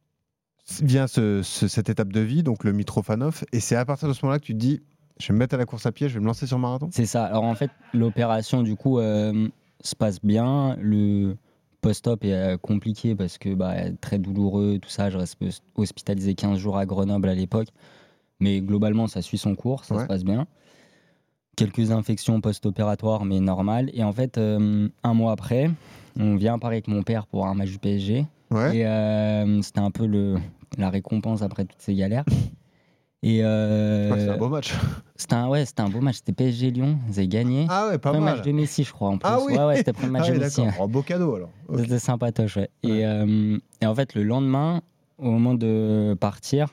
vient ce- ce- cette étape de vie, donc le Mitrofanov, et c'est à partir de ce moment-là que tu te dis, je vais me mettre à la course à pied, je vais me lancer sur le marathon. C'est ça. Alors en fait, l'opération du coup euh, se passe bien. Le post-op est euh, compliqué parce que bah, très douloureux, tout ça. Je reste hos- hospitalisé quinze jours à Grenoble à l'époque. Mais globalement, ça suit son cours, ça Ouais. se passe bien. Quelques infections post-opératoires, mais normales. Et en fait, euh, un mois après, on vient à Paris avec mon père pour un match du P S G. Ouais. Et euh, c'était un peu le, la récompense après toutes ces galères. Et euh, Ouais, c'est un beau match. c'était un, ouais, c'était un beau match. C'était P S G Lyon. Ils avaient gagné. Ah ouais, pas Premier mal. match de Messi, je crois, en plus. Ah oui. Ouais, ouais, c'était le premier match Ah oui, de Messi. d'accord. Oh, beau cadeau alors. Ok. C'était sympatoche, ouais. Ouais. Et, euh, et en fait, le lendemain, au moment de partir,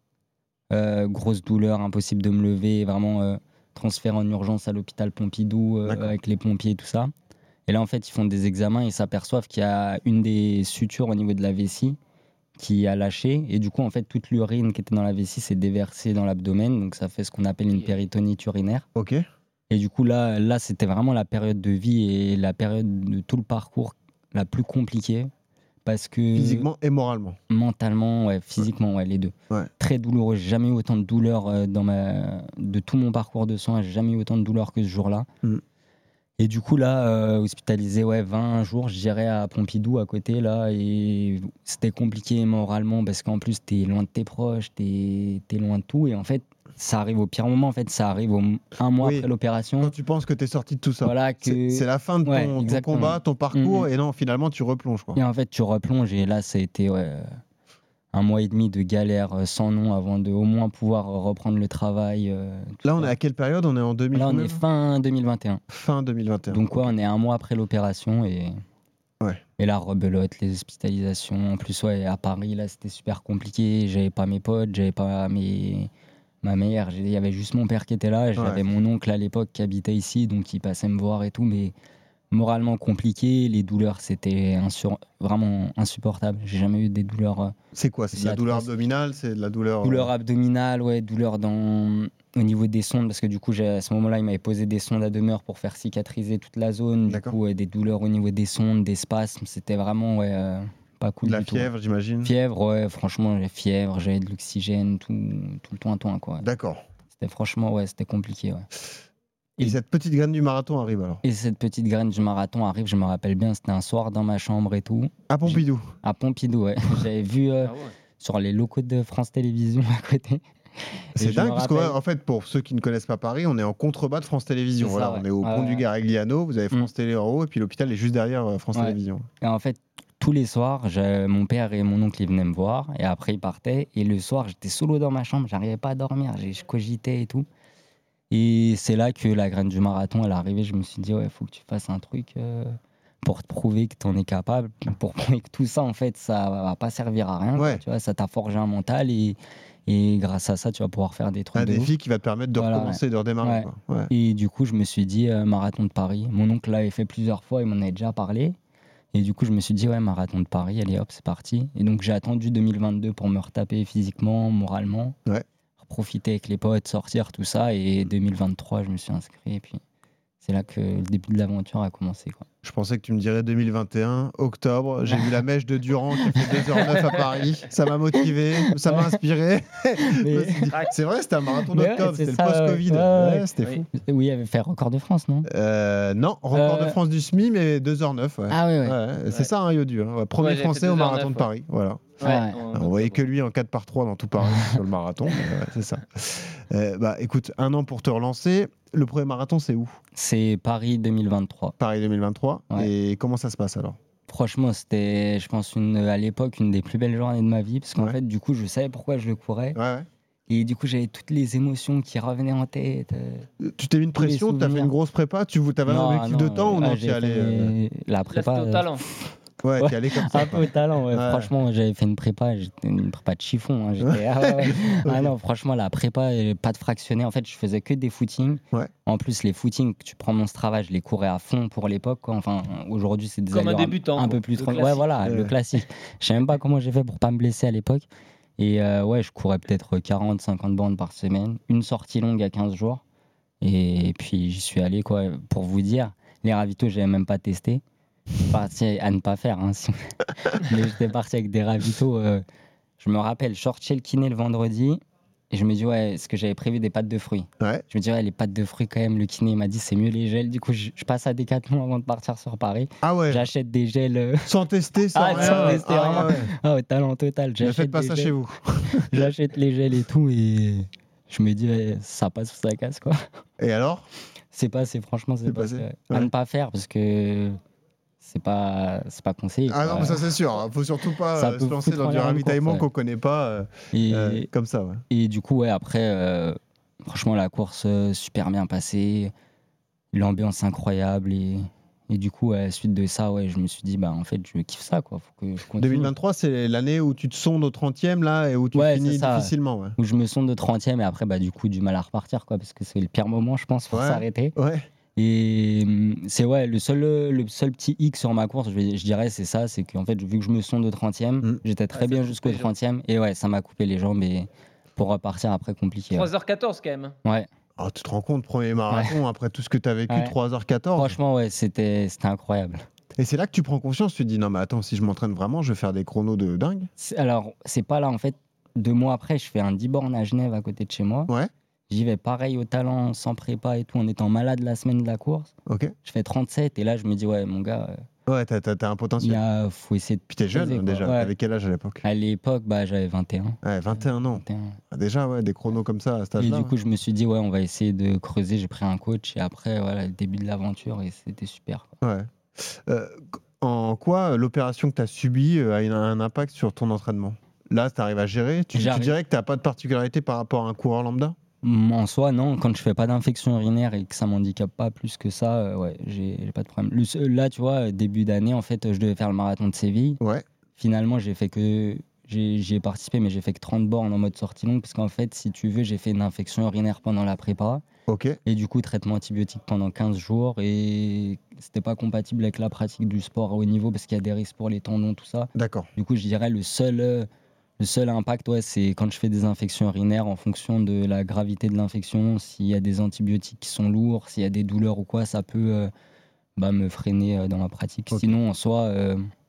euh, grosse douleur, impossible de me lever, vraiment euh, transfert en urgence à l'hôpital Pompidou euh, D'accord. avec les pompiers et tout ça. Et là, en fait, ils font des examens et s'aperçoivent qu'il y a une des sutures au niveau de la vessie qui a lâché. Et du coup, en fait, toute l'urine qui était dans la vessie s'est déversée dans l'abdomen. Donc, ça fait ce qu'on appelle une Ok. péritonite urinaire. Ok. Et du coup, là, là c'était vraiment la période de vie et la période de tout le parcours la plus compliquée. Parce que Physiquement et moralement. mentalement, ouais, physiquement, ouais, les deux. Ouais. Très douloureux. J'ai jamais eu autant de douleur euh, dans ma... de tout mon parcours de soins. J'ai jamais eu autant de douleur que ce jour-là. Mm. Et du coup, là, euh, hospitalisé, ouais, vingt jours, j'irais à Pompidou à côté, là, et c'était compliqué moralement parce qu'en plus, t'es loin de tes proches, t'es es loin de tout. Et en fait, ça arrive au pire moment, en fait, ça arrive au... un mois Oui. après l'opération. Quand tu penses que tu es sorti de tout ça, Voilà, que... c'est c'est la fin de ton, Ouais, ton exactement. combat, ton parcours, Mhm. et non, finalement, tu replonges, quoi. Et en fait, tu replonges et là, ça a été ouais, euh, un mois et demi de galère euh, sans nom avant de au moins pouvoir euh, reprendre le travail. euh, tout Là, ça. on est à quelle période? On est en deux mille Là, on combien, est fin deux mille vingt et un. fin deux mille vingt et un. Donc, ouais, on est un mois après l'opération et, Ouais. et la rebelote, les hospitalisations. En plus, ouais, à Paris, là, c'était super compliqué. J'avais pas mes potes, j'avais pas mes... ma mère. j'ai- Il y avait juste mon père qui était là. J'avais Ouais. mon oncle à l'époque qui habitait ici, donc il passait me voir et tout. Mais moralement compliqué, les douleurs, c'était insur- vraiment insupportable. J'ai jamais eu des douleurs. euh, C'est quoi? C'est de C'est la douleur atroce. abdominale? C'est de la douleur. Douleur euh, abdominale, ouais, douleur dans... au niveau des sondes, parce que du coup, j'ai- à ce moment-là, il m'avait posé des sondes à demeure pour faire cicatriser toute la zone. Du D'accord. coup, ouais, des douleurs au niveau des sondes, des spasmes, c'était vraiment ouais, euh, pas cool de la du tout. fièvre, j'imagine. Fièvre, ouais, franchement, j'avais fièvre, j'avais de l'oxygène, tout, tout le temps, quoi. D'accord. C'était franchement, ouais, c'était compliqué, ouais. Et Et- cette petite graine du marathon arrive alors? Et cette petite graine du marathon arrive, je me rappelle bien, c'était un soir dans ma chambre et tout, À Pompidou. à Pompidou, ouais. J'avais vu... euh, Ah ouais. sur les locaux de France Télévisions à côté. C'est Et je dingue me parce rappelle- qu'en fait, pour ceux qui ne connaissent pas Paris, on est en contrebas de France Télévisions. C'est Voilà, ça, ouais. on est au Ouais, pont du ouais. Garigliano, vous avez France Mm. Télé en haut, et puis l'hôpital est juste derrière euh, France Ouais. Télévisions. Et en fait, tous les soirs, j'ai- mon père et mon oncle ils venaient me voir et après ils partaient. Et le soir, j'étais solo dans ma chambre, j'arrivais pas à dormir, j'ai- je cogitais et tout. Et c'est là que la graine du marathon elle est arrivée. Je me suis dit, ouais, faut que tu fasses un truc euh, pour te prouver que tu en es capable, pour prouver que tout ça, en fait, ça va pas servir à rien. quoi, Ouais. tu vois, ça t'a forgé un mental et, et grâce à ça, tu vas pouvoir faire des trucs Un de ouf. défi qui va te permettre de Voilà, recommencer, de redémarrer. Ouais. quoi. Ouais. Et du coup, je me suis dit, euh, marathon de Paris. Mon oncle l'avait fait plusieurs fois, il m'en avait déjà parlé. Et du coup, je me suis dit, ouais, marathon de Paris, allez hop, c'est parti. Et donc, j'ai attendu deux mille vingt-deux pour me retaper physiquement, moralement. Ouais. Profiter avec les potes, sortir, tout ça. Et deux mille vingt-trois, je me suis inscrit. Et puis, c'est là que le début de l'aventure a commencé. Quoi. Je pensais que tu me dirais deux mille vingt et un, octobre. J'ai vu la mèche de Durand qui fait deux heures neuf à Paris. Ça m'a motivé, ça m'a inspiré. Mais- Je me suis dit, c'est vrai, c'était un marathon Mais ouais, d'octobre, c'est c'était le ça, post-Covid. ouais. Ouais, ouais. Ouais, c'était Oui. fou. Oui, il avait fait record de France, non Euh, non, record de Euh, France du S M I, mais deux heures neuf. Ouais. Ah oui, ouais. Ouais, c'est Ouais. ça, hein, Yodu. hein. Ouais, Premier Ouais, j'ai français fait au deux heures marathon neuf, de ouais. Paris. Voilà. Ouais. en On voyait que octobre. lui en quatre par trois dans tout Paris sur le marathon. mais ouais, c'est ça. Euh, bah, écoute, un an pour te relancer. Le premier marathon, c'est où? C'est Paris deux mille vingt-trois. Paris deux mille vingt-trois. Ouais. Et comment ça se passe alors? Franchement, c'était, je pense, une, à l'époque, une des plus belles journées de ma vie. Parce qu'en Ouais. fait, du coup, je savais pourquoi je le courais. Ouais, ouais. Et du coup, j'avais toutes les émotions qui revenaient en tête. euh. Tu t'es mis une Tous les pression, t'as fait souvenirs. une grosse prépa, tu avais un Non, objectif de non, temps ou ah, non? j'ai T'y allais, fait euh, La Là, prépa. c'était au euh, talent. Ouais, Ouais. t'y allais comme ça. Un peu quoi. au talent, ouais. Ouais. Franchement, j'avais fait une prépa, j'étais une prépa de chiffon. hein. J'étais- ah, ouais, ouais. Ah Ok. non, franchement, la prépa, euh, pas de fractionné. En fait, je faisais que des footings. Ouais. En plus, les footings, tu prends mon Strava, je les courais à fond pour l'époque. quoi. Enfin, aujourd'hui, c'est des Comme un allures débutant, un quoi. peu plus Le tranquilles. Ouais, classique. voilà, le Ouais. classique. Je sais même pas comment j'ai fait pour pas me blesser à l'époque. Et euh, ouais, je courais peut-être quarante, cinquante bornes par semaine. Une sortie longue à quinze jours. Et puis, j'y suis allé, quoi. Pour vous dire, les ravitaux, j'avais même pas testé. Parti à ne pas faire. Hein, si- Mais j'étais parti avec des ravitaux. euh, je me rappelle, je sors chez le kiné le vendredi. Et je me dis, ouais, est-ce que j'avais prévu des pâtes de fruits? Ouais. Je me dis, ouais, les pâtes de fruits, quand même, le kiné il m'a dit, c'est mieux les gels. Du coup, je, je passe à Decathlon avant de partir sur Paris. Ah ouais, J'achète des gels. euh, sans tester, sans Ah, rien. sans tester, Ah rien. ouais. Ah, au talent total. Ne J'achète faites pas des ça gels. chez vous. J'achète les gels et tout. Et je me dis, ouais, ça passe ou ça casse, quoi. Et alors? C'est passé, franchement, c'est C'est passé. passé, ouais. ouais. À ne pas faire parce que c'est pas, c'est pas conseillé. Ah quoi. non, mais ça c'est sûr. hein. Faut surtout pas Ça euh, peut se vous lancer foutre dans en du l'air une ravitaillement course, qu'on ouais. connaît pas euh, Et, euh, comme ça. Ouais. et du coup, ouais, après, euh, franchement, la course euh, super bien passée, l'ambiance incroyable. Et, et du coup, à la suite de ça, ouais, je me suis dit, bah, en fait, je kiffe ça, quoi. Faut que je continue. deux mille vingt-trois, c'est l'année où tu te sondes au trentième là et où tu Ouais, finis c'est ça. difficilement. Ouais. Où je me sonde de trentième et après, bah, du coup, du mal à repartir, quoi, parce que c'est le pire moment, je pense, pour Ouais. s'arrêter. Ouais. Et hum, c'est ouais, le seul, le seul petit hic sur ma course, je, vais- je dirais, c'est ça, c'est qu'en fait, vu que je me sonde de trentième, Mm. j'étais très Ouais, ça bien coupe jusqu'au les jambes. trentième, et ouais, ça m'a coupé les jambes, et pour repartir après, compliqué. Ouais. trois heures quatorze quand même. Ouais. Oh, tu te rends compte, premier marathon, après tout ce que tu as vécu, Ouais. trois heures quatorze. Franchement, ouais, c'était c'était incroyable. Et c'est là que tu prends conscience, tu te dis non, mais attends, si je m'entraîne vraiment, je vais faire des chronos de dingue. C'est- Alors, c'est pas là, en fait, deux mois après, je fais un dix bornes à Genève à côté de chez moi. Ouais. J'y vais pareil au talent, sans prépa et tout, en étant malade la semaine de la course. Ok. Je fais trente-sept, et là, je me dis, ouais, mon gars, euh, Ouais, t'as, t'as- t'as un il potentiel. y a, faut essayer de. Puis t'es jeune creuser, quoi. déjà. Ouais. T'avais quel âge à l'époque? À l'époque, bah, j'avais vingt et un. Ouais, vingt et un ans. vingt et un. Ah, déjà, ouais, des chronos comme ça à cet Et âge-là. du coup, je me suis dit, ouais, on va essayer de creuser. J'ai pris un coach et après, voilà, le début de l'aventure et c'était super. quoi. Ouais. Euh, en quoi euh, l'opération que tu as subie euh, a une- un impact sur ton entraînement? Là, tu arrives à gérer? Tu, tu J'arrive. dirais que tu n'as pas de particularité par rapport à un coureur lambda? Mm, En soi, non, quand je fais pas d'infection urinaire et que ça m'handicape pas plus que ça, euh, ouais, j'ai j'ai pas de problème. Le seul- là, tu vois, début d'année, en fait, je devais faire le marathon de Séville. Ouais. Finalement, j'ai fait que. j'ai- J'y ai participé, mais j'ai fait que trente bornes en mode sortie longue parce qu'en fait, si tu veux, j'ai fait une infection urinaire pendant la prépa. Ok. Et du coup, traitement antibiotique pendant quinze jours. Et c'était pas compatible avec la pratique du sport à haut niveau parce qu'il y a des risques pour les tendons, tout ça. D'accord. Du coup, je dirais le seul, euh, le seul impact, ouais, c'est quand je fais des infections urinaires en fonction de la gravité de l'infection. S'il y a des antibiotiques qui sont lourds, s'il y a des douleurs ou quoi, ça peut euh, bah, me freiner euh, dans la pratique. Ok. Sinon, en soi, euh,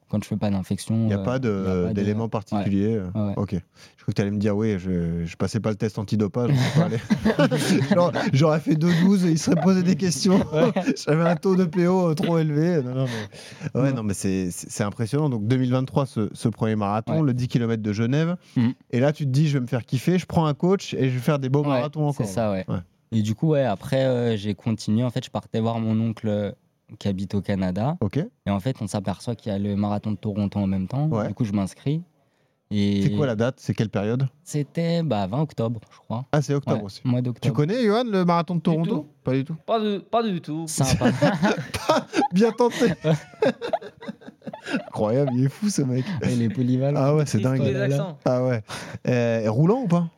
quand je fais pas d'infection. Il n'y a euh, pas y a de- pas de- d'éléments particuliers. euh, Ouais, ouais. Ok. Je crois que tu allais me dire, oui, je, je passais pas le test antidopage. je peux pas aller. Genre, j'aurais fait deux douze et il serait posé des questions. J'avais un taux de P O trop élevé. Non, non, mais, ouais, Mm. non, mais c'est, c'est c'est impressionnant. Donc deux mille vingt-trois, ce, ce premier marathon, Ouais. le dix kilomètres de Genève. Mm. Et là, tu te dis, je vais me faire kiffer, je prends un coach et je vais faire des beaux Ouais, marathons encore. c'est ça, ouais. Ouais. Et du coup, ouais, après, euh, j'ai continué. En fait, je partais voir mon oncle euh, qui habite au Canada. Ok. Et en fait, on s'aperçoit qu'il y a le marathon de Toronto en même temps. Ouais. Du coup, je m'inscris. Et C'est quoi la date? C'est quelle période? C'était bah, vingt octobre, je crois. Ah, c'est octobre Ouais, aussi. mois Tu d'octobre. connais, Johan, le marathon de tout. Toronto? Pas du tout. Pas, de, pas du tout. Sympa. Bien tenté. Incroyable, il est fou ce mec. Il est polyvalent. Ah ouais, c'est Ils font dingue. des accents. Ah ouais. Euh, et roulant ou pas?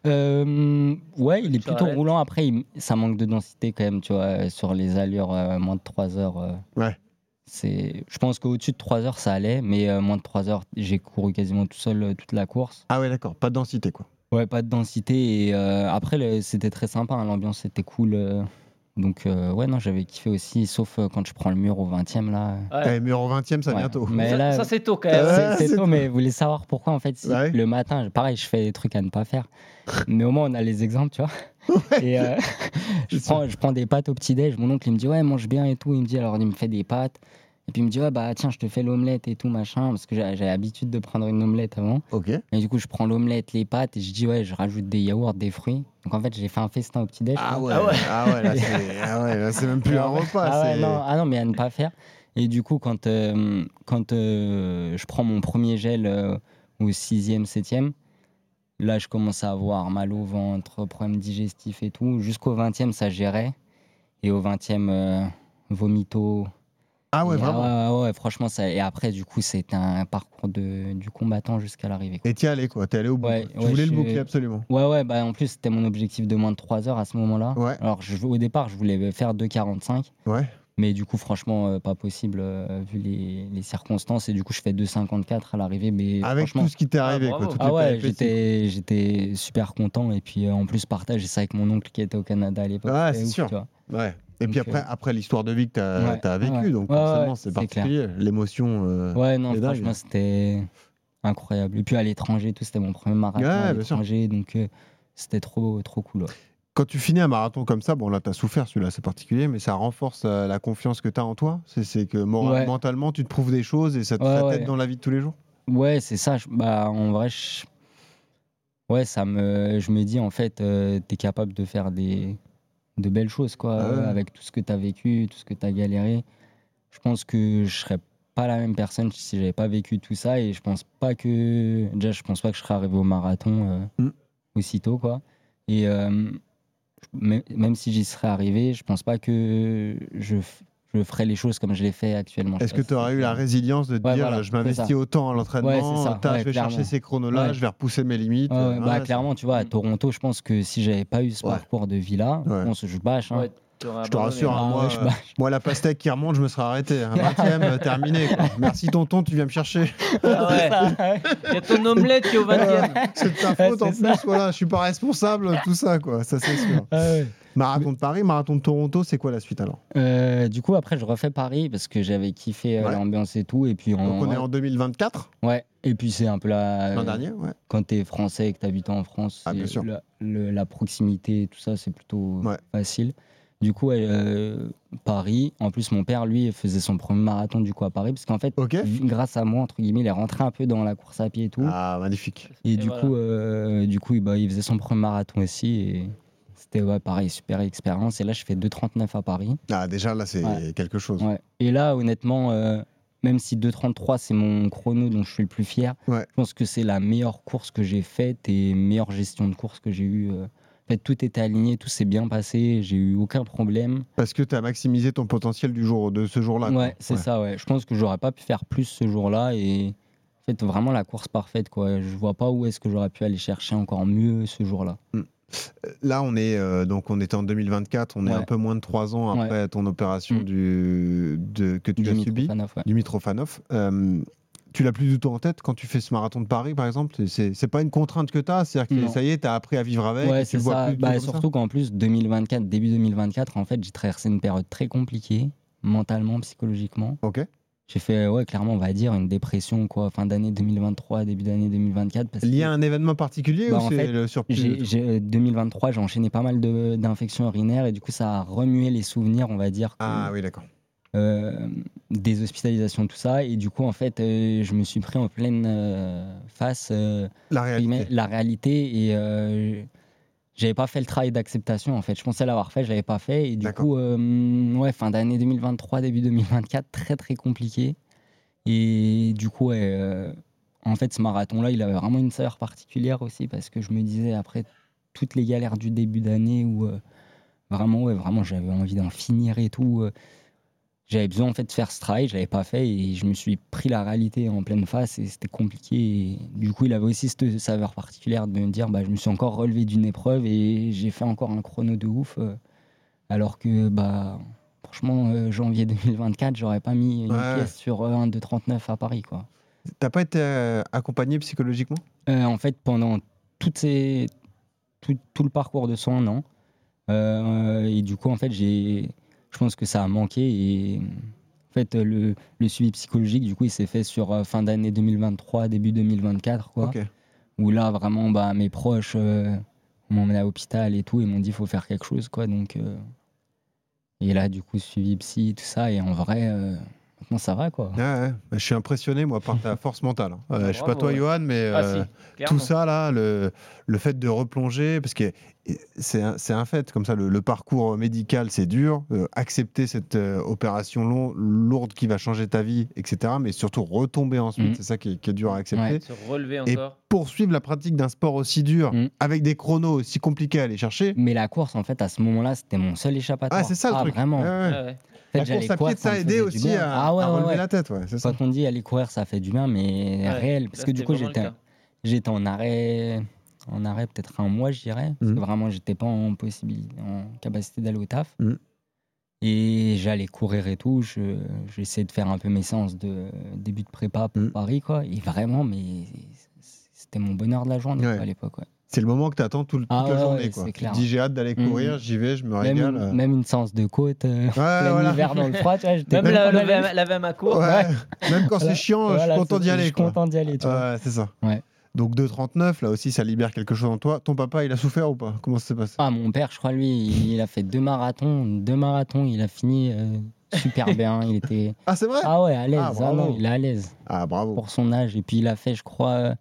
Euh, ouais, il est Sur plutôt la lettre. roulant. Après, il- ça manque de densité quand même, tu vois, euh, sur les allures, euh, moins de trois heures. euh, Ouais. c'est... Je pense qu'au-dessus de trois heures, ça allait, mais euh, moins de trois heures, j'ai couru quasiment tout seul euh, toute la course. Ah ouais, d'accord. Pas de densité, quoi. Ouais, pas de densité. Et euh, après, le- c'était très sympa, hein, l'ambiance était cool. euh, donc, euh, ouais, non, j'avais kiffé aussi, sauf euh, quand je prends le mur au vingtième, là. Ouais. Eh, mur au vingtième, ça Ouais. bientôt. Mais ça, là, ça, c'est tôt quand Euh, même. Ouais, c'est, c'est c'est tôt, tout. mais vous voulez savoir pourquoi en fait si, Bah oui. le matin, pareil, je fais des trucs à ne pas faire. Mais au moins, on a les exemples, tu vois. Et euh, je, C'est prends, je prends des pâtes au petit-déj. Mon oncle, il me dit, ouais, mange bien et tout. Il me dit, alors, il me fait des pâtes. Et puis, il me dit, ouais, bah, tiens, je te fais l'omelette et tout, machin. Parce que j'ai- j'avais l'habitude de prendre une omelette avant. Ok. Et du coup, je prends l'omelette, les pâtes. Et je dis, ouais, je rajoute des yaourts, des fruits. Donc, en fait, j'ai fait un festin au petit-déj. Ah quoi. ouais. Ah ouais. Ah ouais, là, c'est, ah ouais, là, c'est même plus un repas. Ah ouais, c'est... non, ah non, mais à ne pas faire. Et du coup, quand, euh, quand euh, je prends mon premier gel euh, au sixième, septième, là, je commence à avoir mal au ventre, problème digestif et tout. Jusqu'au vingtième, ça gérait. Et au vingtième, euh, vomito. Ah ouais, Et, vraiment. ah ouais, ouais, franchement, ça. Et après, du coup, c'était un parcours de, du combattant jusqu'à l'arrivée, quoi. Et t'y allais, quoi. T'es allé au bout. Ouais, quoi. Tu ouais, voulais le je- boucler absolument. Ouais, ouais, bah en plus, c'était mon objectif de moins de trois heures à ce moment-là. Ouais. Alors, je, au départ, je voulais faire deux quarante-cinq. Ouais. Mais du coup, franchement, euh, pas possible euh, vu les, les circonstances. Et du coup, je fais deux cinquante-quatre à l'arrivée. Mais Avec franchement, tout ce qui t'est arrivé, bravo. quoi. Toutes ah les ouais, péripéties. j'étais, j'étais super content. Et puis, euh, en plus, partager ça avec mon oncle qui était au Canada à l'époque. Ouais, c'était c'est ouf, sûr. tu vois. Ouais. Et puis Donc, après, euh, après l'histoire de vie que t'as, ouais, t'as vécue, ouais. donc Ouais, forcément, ouais, c'est c'est particulier. L'émotion. euh, Ouais, non, c'est dingue. franchement, c'était incroyable. Et puis, à l'étranger, tout, c'était mon premier marathon Ouais, à bien sûr. l'étranger. Donc, euh, c'était trop, trop cool. Ouais. Quand tu finis un marathon comme ça, bon là t'as souffert celui-là, c'est particulier, mais ça renforce euh, la confiance que t'as en toi. C'est, c'est que moral- Ouais. mentalement tu te prouves des choses et ça, te- Ouais, ça ouais. t'aide dans la vie de tous les jours. Ouais, c'est ça. Je- Bah, en vrai, je... ouais, ça me, je me dis en fait, euh, t'es capable de faire des, de belles choses, quoi, Ah ouais. euh, avec tout ce que t'as vécu, tout ce que t'as galéré. Je pense que je serais pas la même personne si j'avais pas vécu tout ça, et je pense pas que, déjà, je pense pas que je serais arrivé au marathon euh, Mm. aussitôt, quoi. Et euh, même, même si j'y serais arrivé, je pense pas que je, f- je ferais les choses comme je les fais actuellement. Je Est-ce sais que pas tu aurais si eu c'est la clair. résilience de te Ouais, dire voilà, je c'est m'investis ça. autant à l'entraînement, Ouais, c'est ça. tac, Ouais, je vais chercher clairement. ces chronos-là, Ouais. je vais repousser mes limites. Ouais, ouais, euh, bah, ouais, clairement, tu vois, à Mm. Toronto, je pense que si j'avais pas eu ce Ouais. parcours de vie-là, Ouais. je pense que je bâche. Hein. Ouais, t'aurais Je te abandonné. rassure, hein, Ah moi, ouais, je euh, bâche. moi la pastèque qui remonte, je me serais arrêté. Un vingtième, euh, terminé. quoi. Merci tonton, tu viens me chercher. Ah ouais. Il y a ton omelette qui est au vingtième. C'est de ta Ouais, faute en c'est plus, ça. voilà, je suis pas responsable, tout ça, quoi, ça c'est sûr. Ah ouais. Marathon de Paris, marathon de Toronto, c'est quoi la suite alors? Euh, du coup, après, je refais Paris parce que j'avais kiffé euh, Ouais. l'ambiance et tout. Et puis, en, Donc on est ouais, en deux mille vingt-quatre, ouais. Et puis, c'est un peu la. l'an dernier, ouais. Quand t'es français et que t'habites en France, Ah, c'est bien sûr. la, le- la proximité, tout ça, c'est plutôt Ouais. facile. Du coup, ouais, euh, Paris. En plus, mon père, lui, faisait son premier marathon du coup à Paris parce qu'en fait, Ok. grâce à moi, entre guillemets, il est rentré un peu dans la course à pied et tout. Ah, magnifique. Et, Et du, voilà. coup, euh, du coup, bah, il faisait son premier marathon aussi. Et c'était ouais, pareil, super expérience. Et là, je fais deux trente-neuf à Paris. Ah, déjà là, c'est Ouais. quelque chose. Ouais. Et là, honnêtement, euh, même si deux trente-trois, c'est mon chrono dont je suis le plus fier, Ouais. je pense que c'est la meilleure course que j'ai faite et meilleure gestion de course que j'ai eue. euh. En fait, tout était aligné, tout s'est bien passé. J'ai eu aucun problème. Parce que tu as maximisé ton potentiel du jour, de ce jour-là. quoi. Ouais, c'est ça, ouais. Je pense que j'aurais pas pu faire plus ce jour-là. Et en fait, vraiment la course parfaite, quoi. Je vois pas où est-ce que j'aurais pu aller chercher encore mieux ce jour-là. Là, on est euh, donc on était en deux mille vingt-quatre, on est Ouais. un peu moins de trois ans après ton opération Mm. du, de, que tu as Dimitri subie, Fanov, ouais. du Mitrofanov. Euh, tu l'as plus du tout en tête quand tu fais ce marathon de Paris, par exemple? C'est c'est pas une contrainte que tu as, c'est-à-dire que Non. ça y est, tu as appris à vivre avec, Ouais, et tu c'est le vois ça. plus du tout Bah, comme ça. surtout qu'en plus, deux mille vingt-quatre, début deux mille vingt-quatre, en fait, j'ai traversé une période très compliquée, mentalement, psychologiquement. Ok. J'ai fait, ouais, clairement, on va dire, une dépression, quoi, fin d'année deux mille vingt-trois, début d'année deux mille vingt-quatre. Parce Lié que, à un événement particulier bah, ou en c'est fait, le surplus de j'ai, tout j'ai- deux mille vingt-trois, j'ai enchaîné pas mal de, d'infections urinaires et du coup, ça a remué les souvenirs, on va dire, que, Ah oui, d'accord. euh, des hospitalisations, tout ça. Et du coup, en fait, euh, je me suis pris en pleine euh, face euh, La entre guillemets, réalité. la réalité et euh, j'avais pas fait le travail d'acceptation. En fait, je pensais l'avoir fait, je l'avais pas fait. Et du D'accord. coup, euh, ouais, fin d'année deux mille vingt-trois, début deux mille vingt-quatre, très très compliqué. Et du coup, ouais, euh, en fait, ce marathon-là, il avait vraiment une saveur particulière aussi parce que je me disais, après toutes les galères du début d'année où euh, vraiment, ouais, vraiment, j'avais envie d'en finir et tout. euh, j'avais besoin en fait de faire ce travail, je l'avais pas fait et je me suis pris la réalité en pleine face et c'était compliqué. Et du coup, il avait aussi cette saveur particulière de me dire, bah, je me suis encore relevé d'une épreuve et j'ai fait encore un chrono de ouf. euh, alors que, bah, franchement, euh, janvier deux mille vingt-quatre, j'aurais pas mis une Ouais. pièce sur euh, un deux trente-neuf à Paris, quoi. T'as pas été euh, accompagné psychologiquement? Euh, en fait, pendant toutes ces, tout, tout le parcours de soins, non. Euh, et du coup, en fait, j'ai, je pense que ça a manqué. Et en fait, le, le suivi psychologique, du coup, il s'est fait sur euh, fin d'année deux mille vingt-trois, début deux mille vingt-quatre, quoi. Ok. Où là, vraiment, bah, mes proches euh, m'ont emmené à l'hôpital et tout, et m'ont dit, il faut faire quelque chose, quoi. Donc, euh, et là, du coup, suivi psy, tout ça, et en vrai, euh, maintenant, ça va, quoi. Ouais, ouais. Je suis impressionné, moi, par ta force mentale. hein. Euh, Ah, je sais pas bravo, toi, ouais. Johan, mais Ah euh, si, tout clairement. ça, là, le, le fait de replonger, parce que c'est un, c'est un fait, comme ça, le, le parcours médical, c'est dur. Euh, accepter cette euh, opération long- lourde qui va changer ta vie, et cetera. Mais surtout retomber ensuite, Mhm. c'est ça qui est, qui est dur à accepter. Ouais. Se relever Et encore. poursuivre la pratique d'un sport aussi dur, Mhm. avec des chronos aussi compliqués à aller chercher. Mais la course, en fait, à ce moment-là, c'était mon seul échappatoire. Ah, c'est ça le ah, truc. Vraiment. Ouais, ouais. Ouais, ouais. En fait, La j'allais course à courir, pied, ça a me aidé faisait du aussi bien. à, Ah ouais, à ouais, relever ouais. la tête. Ouais, c'est ça. Quand on dit aller courir, ça fait du bien, mais Ouais, réel. Parce là, que du c'était coup, vraiment le j'étais, cas. j'étais en arrêt, en arrêt peut-être un mois, je dirais. Parce Mhm. que vraiment, j'étais pas en possibilité, en capacité d'aller au taf. Mhm. Et j'allais courir et tout. Je, j'essayais de faire un peu mes séances de début de prépa pour Mhm. Paris, quoi. Et vraiment, mais c'était mon bonheur de la journée, Ouais. quoi, à l'époque, ouais. C'est le moment que tu attends tout, le- toute Ah la ouais, journée. ouais, Quoi. c'est Tu te clair. dis, j'ai hâte d'aller Mhm. courir, j'y vais, je me Même régale. une, euh. même une séance de côte, euh, plein voilà. hiver dans le froid, tu vois, j'étais Même content la, d'aller. lever, à- laver à ma cour. Ouais. Même quand Voilà. c'est chiant, je Voilà, suis content c'est- d'y aller. Je suis quoi. content d'y aller, tu vois. Ouais, c'est ça. Ouais. Donc deux trente-neuf, là aussi, ça libère quelque chose en toi. Ton papa, il a souffert ou pas? Comment ça s'est passé? Ah, mon père, je crois, lui, il, il a fait deux marathons. Deux marathons, il a fini euh, super bien. Il était. Ah, c'est vrai? Ah ouais, à l'aise. Ah, Ah, bravo. non, il est à l'aise Ah, bravo. pour son âge. Et puis, il a fait, je crois, euh,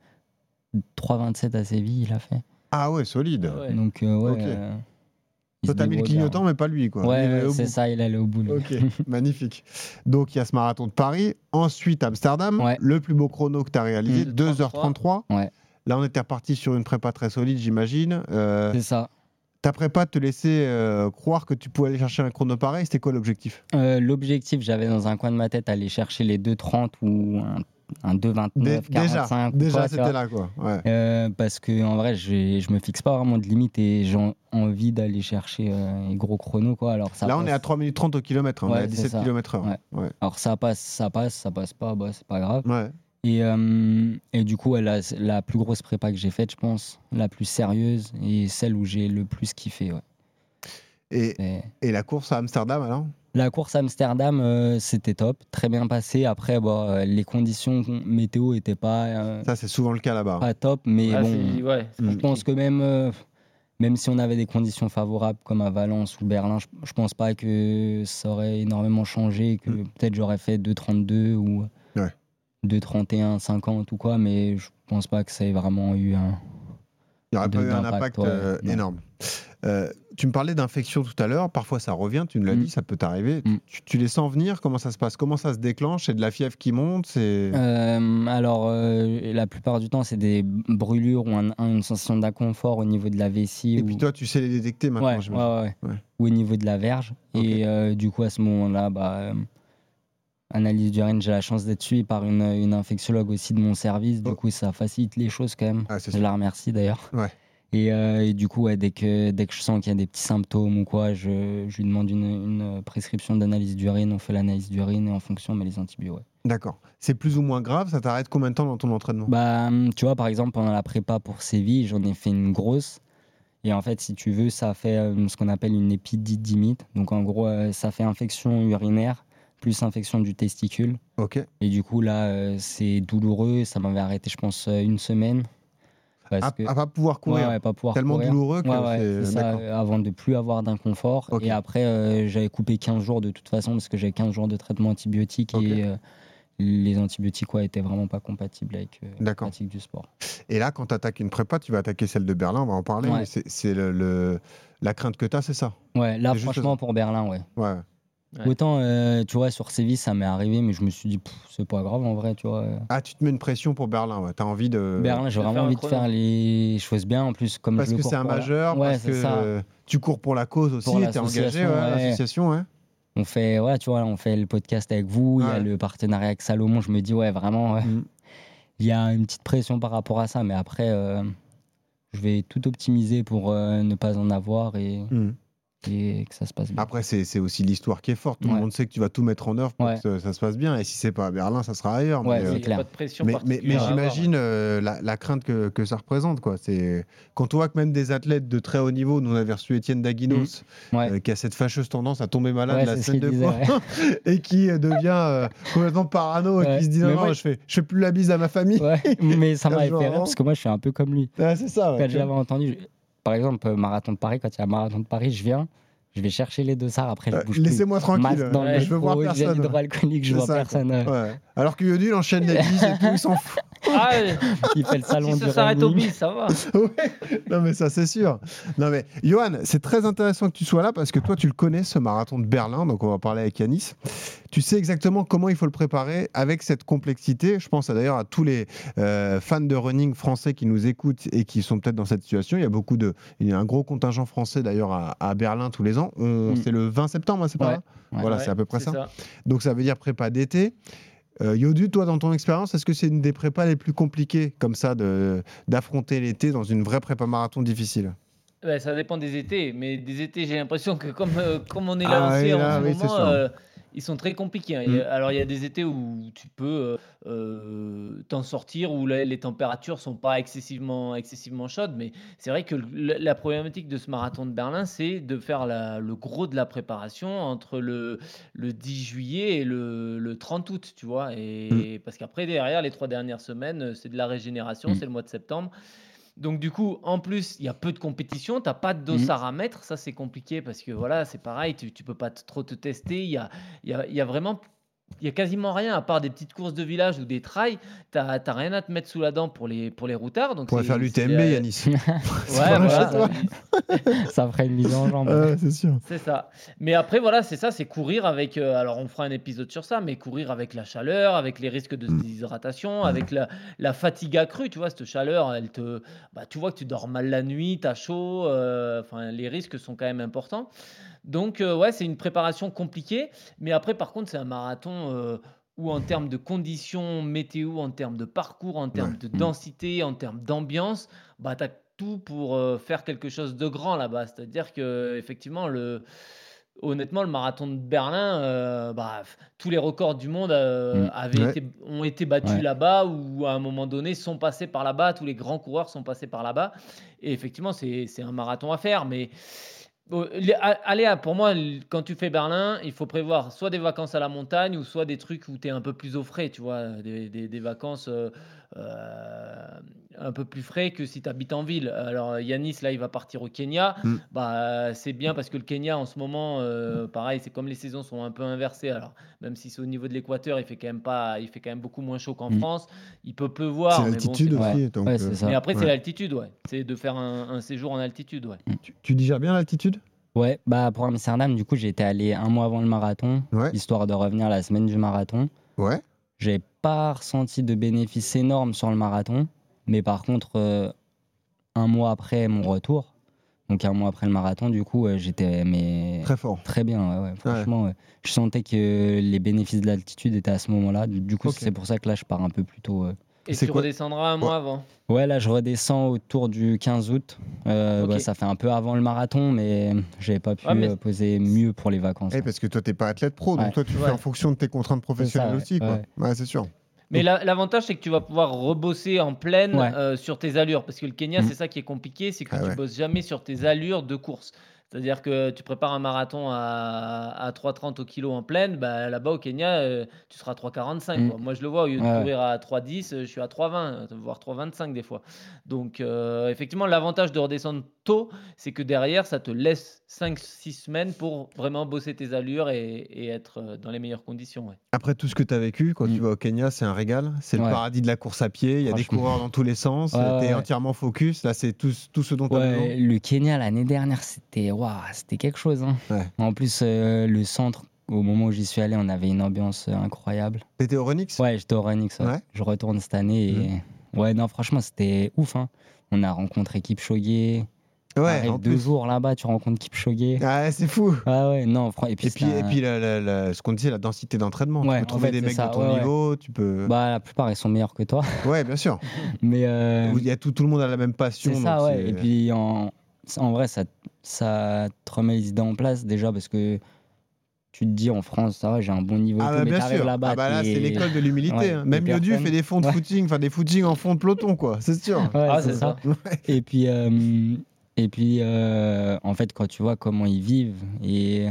trois vingt-sept à Séville, il a fait. Ah ouais, solide. Ah ouais. Donc, euh, ouais. Ok. euh, il Toi, se t'as mis le débrouille bien. clignotant, mais pas lui, quoi. Ouais, Lui, il est ouais, au c'est bout. ça, il allait au bout. lui. Ok, magnifique. Donc il y a ce marathon de Paris, ensuite Amsterdam, Ouais. le plus beau chrono que tu as réalisé, Mm. deux heures trente-trois. Ouais. Là on était reparti sur une prépa très solide, j'imagine. Euh, C'est ça. ta prépa te laissait euh, croire que tu pouvais aller chercher un chrono pareil, c'était quoi l'objectif? Euh, L'objectif, j'avais dans un coin de ma tête aller chercher les deux trente ou un, un deux vingt-neuf, Dé- Déjà, quarante-cinq. ou déjà quoi, tu vois. c'était là quoi. Ouais. Euh, parce que en vrai, j'ai- je me fixe pas vraiment de limite et j'ai en- envie d'aller chercher euh, les gros chronos, quoi. Alors ça Là on passe- est à trois minutes trente au kilomètre, hein, on Ouais, est à c'est dix-sept ça. kilomètres heure. Ouais. Ouais. Alors ça passe, ça passe, ça passe pas, bah c'est pas grave. Ouais. Et, euh, et du coup, ouais, la, la plus grosse prépa que j'ai faite, je pense, la plus sérieuse et celle où j'ai le plus kiffé. Ouais. Et, Et et la course à Amsterdam alors? la course à Amsterdam, euh, c'était top, très bien passé. Après, bon, euh, les conditions météo étaient pas, euh, Ça c'est souvent le cas là-bas. pas top, mais Ah, bon, c'est- ouais, c'est Mm. je pense que même, euh, même si on avait des conditions favorables comme à Valence ou Berlin, je, je pense pas que ça aurait énormément changé, que Mm. peut-être j'aurais fait deux trente-deux ou Ouais. deux trente et un, cinquante ou quoi, mais je pense pas que ça ait vraiment eu un... Il n'y aurait de- pas eu un d'impact, impact ouais, euh, non. énorme. Euh, tu me parlais d'infection tout à l'heure, parfois ça revient, tu nous l'as Mm. dit, ça peut t'arriver. Mm. Tu, tu les sens venir? Comment ça se passe? Comment ça se déclenche? C'est de la fièvre qui monte? C'est... Euh, alors, euh, la plupart du temps, c'est des brûlures ou un- un- une sensation d'inconfort au niveau de la vessie. Et ou... puis toi, tu sais les détecter maintenant, ouais, ouais, j'imagine. ouais. Ouais. Ou au niveau de la verge. Ok. Et euh, du coup, à ce moment-là, bah, euh, analyse d'urine, j'ai la chance d'être suivi par une, une infectiologue aussi de mon service. Du Oh. coup, ça facilite les choses quand même. Ah, c'est Je sûr. la remercie d'ailleurs. Ouais. Et, euh, et du coup, ouais, dès, que, dès que je sens qu'il y a des petits symptômes ou quoi, je, je lui demande une, une prescription d'analyse d'urine. On fait l'analyse d'urine et en fonction, on met les antibiotiques. Ouais. D'accord. C'est plus ou moins grave, ça t'arrête combien de temps dans ton entraînement? Bah, hum, tu vois, par exemple, pendant la prépa pour Séville, j'en ai fait une grosse. Et en fait, si tu veux, ça fait euh, ce qu'on appelle une épididymite. Donc, en gros, euh, ça fait infection urinaire. plus infection du testicule. Ok. Et du coup, là, euh, c'est douloureux. Ça m'avait arrêté, je pense, euh, une semaine. Parce À, que... à pas pouvoir courir. Ouais, ouais, pas pouvoir Tellement courir. douloureux que Ouais, ouais, c'est. c'est ça, D'accord. euh, avant de plus avoir d'inconfort. Ok. Et après, euh, j'avais coupé quinze jours de toute façon parce que j'avais quinze jours de traitement antibiotique Ok. et euh, les antibiotiques ouais, étaient vraiment pas compatibles avec euh, la D'accord. pratique du sport. Et là, quand tu attaques une prépa, tu vas attaquer celle de Berlin, on va en parler, Ouais. mais c'est c'est le, le- la crainte que tu as, c'est ça? Ouais, là, C'est juste franchement, ça. pour Berlin, ouais. Ouais. Ouais. Autant, euh, tu vois, sur Séville, ça m'est arrivé, mais je me suis dit, pff, c'est pas grave en vrai, tu vois. Ah, tu te mets une pression pour Berlin, ouais. Tu as envie de. Berlin, j'ai de vraiment faire un envie de chrono. faire les choses bien. En plus, comme Parce je le que cours c'est un pour la- majeur, Ouais, parce c'est que ça. euh, tu cours pour la cause aussi, Pour tu es engagé, l'association, ouais, ouais. l'association, ouais. On fait, ouais, tu vois, on fait le podcast avec vous, il y a Ouais. le partenariat avec Salomon. Je me dis, ouais, vraiment, ouais, Mm. il y a une petite pression par rapport à ça, mais après, euh, je vais tout optimiser pour euh, ne pas en avoir et, Mm. et que ça se passe bien. Après, c'est c'est aussi l'histoire qui est forte. Tout le Ouais. monde sait que tu vas tout mettre en œuvre pour Ouais. que ça, ça se passe bien. Et si c'est pas à Berlin, ça sera ailleurs. Ouais, mais, c'est euh, Il n'y a clair. pas de pression mais, mais, mais particulière à avoir, j'imagine euh, la, la crainte que, que ça représente, quoi. C'est quand on voit que même des athlètes de très haut niveau, nous on avait reçu Étienne Daguinos, Ouais. euh, qui a cette fâcheuse tendance à tomber malade Ouais, la c'est ce semaine qu'il de disait, fois, et qui euh, devient euh, complètement parano et Ouais. qui se dit non, Mais non, moi- je fais, je fais plus la bise à ma famille. Ouais, mais ça Quinze m'avait jours fait rire avant. parce que moi, je suis un peu comme lui. Ouais, c'est ça. ouais, Quand tu vois. j'avais entendu, je- par exemple, euh, marathon de Paris, quand il y a marathon de Paris, je viens, je vais chercher les dossards, après je Euh, bouge plus. Laissez-moi tranquille. Masque dans le Ouais, je veux voir métro, gel personne. hydroalcoolique, je C'est vois ça, quoi. personne. euh, Ouais. Alors que Yodu, il enchaîne les bises et tout, il s'en fout. Ah, Il fait le salon si du ça s'arrête au running. bis, ça va. Ouais. Non mais ça c'est sûr. Non mais Johan, c'est très intéressant que tu sois là parce que toi tu le connais ce marathon de Berlin, donc on va parler avec Yanis. Tu sais exactement comment il faut le préparer avec cette complexité. Je pense à, d'ailleurs à tous les euh, fans de running français qui nous écoutent et qui sont peut-être dans cette situation. Il y a beaucoup de, il y a un gros contingent français d'ailleurs à, à Berlin tous les ans. On, Mm. C'est le vingt septembre, hein, c'est pas Ouais. là Ouais. Voilà, Ouais, c'est à peu près c'est ça. Donc ça veut dire prépa d'été. Euh, Yodu, toi, dans ton expérience, est-ce que c'est une des prépas les plus compliquées, comme ça, de- d'affronter l'été dans une vraie prépa marathon difficile? Ouais, ça dépend des étés, mais des étés, j'ai l'impression que comme, euh, comme on est Ah lancé oui, en là, ce oui, c'est moment, sûr. euh, ils sont très compliqués, hein. Il y a- Mm. alors, il y a des étés où tu peux euh, euh, t'en sortir, où la- les températures sont pas excessivement, excessivement chaudes, mais c'est vrai que le- la problématique de ce marathon de Berlin, c'est de faire la- le gros de la préparation entre le, le dix juillet et le, le trente août, tu vois. Et parce qu'après, derrière, les trois dernières semaines, euh, c'est de la régénération, Mm. c'est le mois de septembre. Donc du coup, en plus, il y a peu de compétition, tu as pas de dossard à mettre, ça c'est compliqué parce que voilà, c'est pareil, tu, tu peux pas t- trop te tester, il y a, il y a, il y a vraiment, il y a quasiment rien à part des petites courses de village ou des trails, t'as t'as rien à te mettre sous la dent pour les, pour les routards. Donc On pourrait c'est- faire c'est l'U T M B, les- Yanis. C'est Ouais, pas mal voilà, chez toi. Ça ferait une mise en jambe. Ouais, c'est sûr. c'est ça. Mais après, voilà, c'est ça, c'est courir avec. euh, alors, on fera un épisode sur ça, mais courir avec la chaleur, avec les risques de déshydratation, avec la, la fatigue accrue. Tu vois, cette chaleur, elle te. Bah, tu vois que tu dors mal la nuit, tu as chaud. euh, Enfin, les risques sont quand même importants. Donc, euh, ouais, c'est une préparation compliquée. Mais après, par contre, c'est un marathon. euh, où en termes de conditions météo, en termes de parcours, en termes Ouais. de Mm. densité, en termes d'ambiance, bah, tu as tout pour euh, faire quelque chose de grand là-bas. C'est-à-dire que effectivement, le, honnêtement, le marathon de Berlin, euh, bah, f- tous les records du monde euh, Mm. avaient Ouais. été, ont été battus Ouais. là-bas ou à un moment donné sont passés par là-bas. Tous les grands coureurs sont passés par là-bas. Et effectivement, c'est c'est un marathon à faire. Mais bon, les- a- aller à- pour moi, l- quand tu fais Berlin, il faut prévoir soit des vacances à la montagne ou soit des trucs où tu es un peu plus au frais, tu vois, des, des- des vacances euh, euh, un peu plus frais que si tu habites en ville. Alors, Yanis, là, il va partir au Kenya. Mm. Bah, c'est bien parce que le Kenya, en ce moment, euh, pareil, c'est comme les saisons sont un peu inversées. Alors, même si c'est au niveau de l'équateur, il fait quand même pas, il fait quand même beaucoup moins chaud qu'en Mm. France. Il peut pleuvoir, C'est mais bon, l'altitude c'est pas- aussi. Ouais. donc, Ouais, euh, c'est ça. Mais après, c'est Ouais. l'altitude, ouais. C'est de faire un, un séjour en altitude, ouais. tu, tu digères bien l'altitude? Ouais, bah pour Amsterdam, du coup, j'étais allé un mois avant le marathon, Ouais. histoire de revenir la semaine du marathon. Ouais. J'ai pas ressenti de bénéfices énormes sur le marathon, mais par contre, euh, un mois après mon retour, donc un mois après le marathon, du coup, euh, j'étais mais Très fort. très bien. Ouais, ouais, franchement, ouais. Je sentais que les bénéfices de l'altitude étaient à ce moment-là. Du, du coup, Ok. c'est pour ça que là, je pars un peu plus tôt. euh. Et C'est tu quoi- redescendras un mois avant. Ouais, là, je redescends autour du quinze août. Euh, Ok. bah, ça fait un peu avant le marathon, mais j'avais pas pu Ouais, mais- euh, poser mieux pour les vacances. Eh, hein. parce que toi, t'es pas athlète pro, donc Ouais. toi, tu fais Ouais. en fonction de tes contraintes professionnelles ouais. aussi, quoi. Ouais. Ouais, c'est sûr. Mais la- l'avantage, c'est que tu vas pouvoir rebosser en pleine Ouais. euh, sur tes allures. Parce que le Kenya, Mm. c'est ça qui est compliqué, c'est que Ah tu ouais. bosses jamais sur tes allures de course. C'est-à-dire que tu prépares un marathon à, à trois trente au kilo en pleine, bah, là-bas au Kenya, euh, tu seras à trois quarante-cinq, Mm. quoi. Moi, je le vois, au lieu de Ouais, ouais. courir à trois dix, euh, je suis à trois vingt, euh, voire trois vingt-cinq des fois. Donc, euh, effectivement, l'avantage de redescendre tôt, c'est que derrière, ça te laisse cinq six semaines pour vraiment bosser tes allures et, et être euh, dans les meilleures conditions. Ouais. Après tout ce que tu as vécu, quand Mm. tu vas au Kenya, c'est un régal. C'est le Ouais. paradis de la course à pied. Il y a des Franchement. coureurs dans tous les sens. Ouais, ouais, tu es ouais. entièrement focus. Là, c'est tout, tout ce dont tu as besoin. Ouais, le Kenya l'année dernière, c'était waouh, c'était quelque chose. Hein. Ouais. En plus, euh, le centre, au moment où j'y suis allé, on avait une ambiance euh, incroyable. T'étais au Renix Ouais, j'étais au Renix. Ouais. Ouais. Je retourne cette année et ouais, non, franchement, c'était ouf. Hein. On a rencontré Kipchoge. Ouais, T'arrives en deux plus. jours là-bas, tu rencontres Kipchoge. Ah, c'est fou. Ah ouais, non, fran- et puis, Et puis, c'était et un- puis la- la- la- ce qu'on disait, la densité d'entraînement. Ouais, tu peux en trouver fait, des c'est mecs ça, de ton ouais, ouais. niveau. Tu peux... bah, la plupart, ils sont meilleurs que toi. Ouais, bien sûr. Mais euh, Il y a tout, tout le monde a la même passion. c'est ça, donc ouais. c'est- Et puis, en, en vrai, ça, ça te remet les idées en place déjà parce que tu te dis en France, ça va, j'ai un bon niveau et Ah tout, bah mais bien t'arrives sûr. là-bas, Ah bah là, t'es- c'est l'école de l'humilité. Ouais, hein. t'es Même Yodu personne. fait des fonds de Ouais. footing, enfin des footings en fond de peloton, quoi. C'est sûr. Ouais, Ah, c'est c'est ça. ça. Et puis, euh, et puis euh, en fait, quand tu vois comment ils vivent et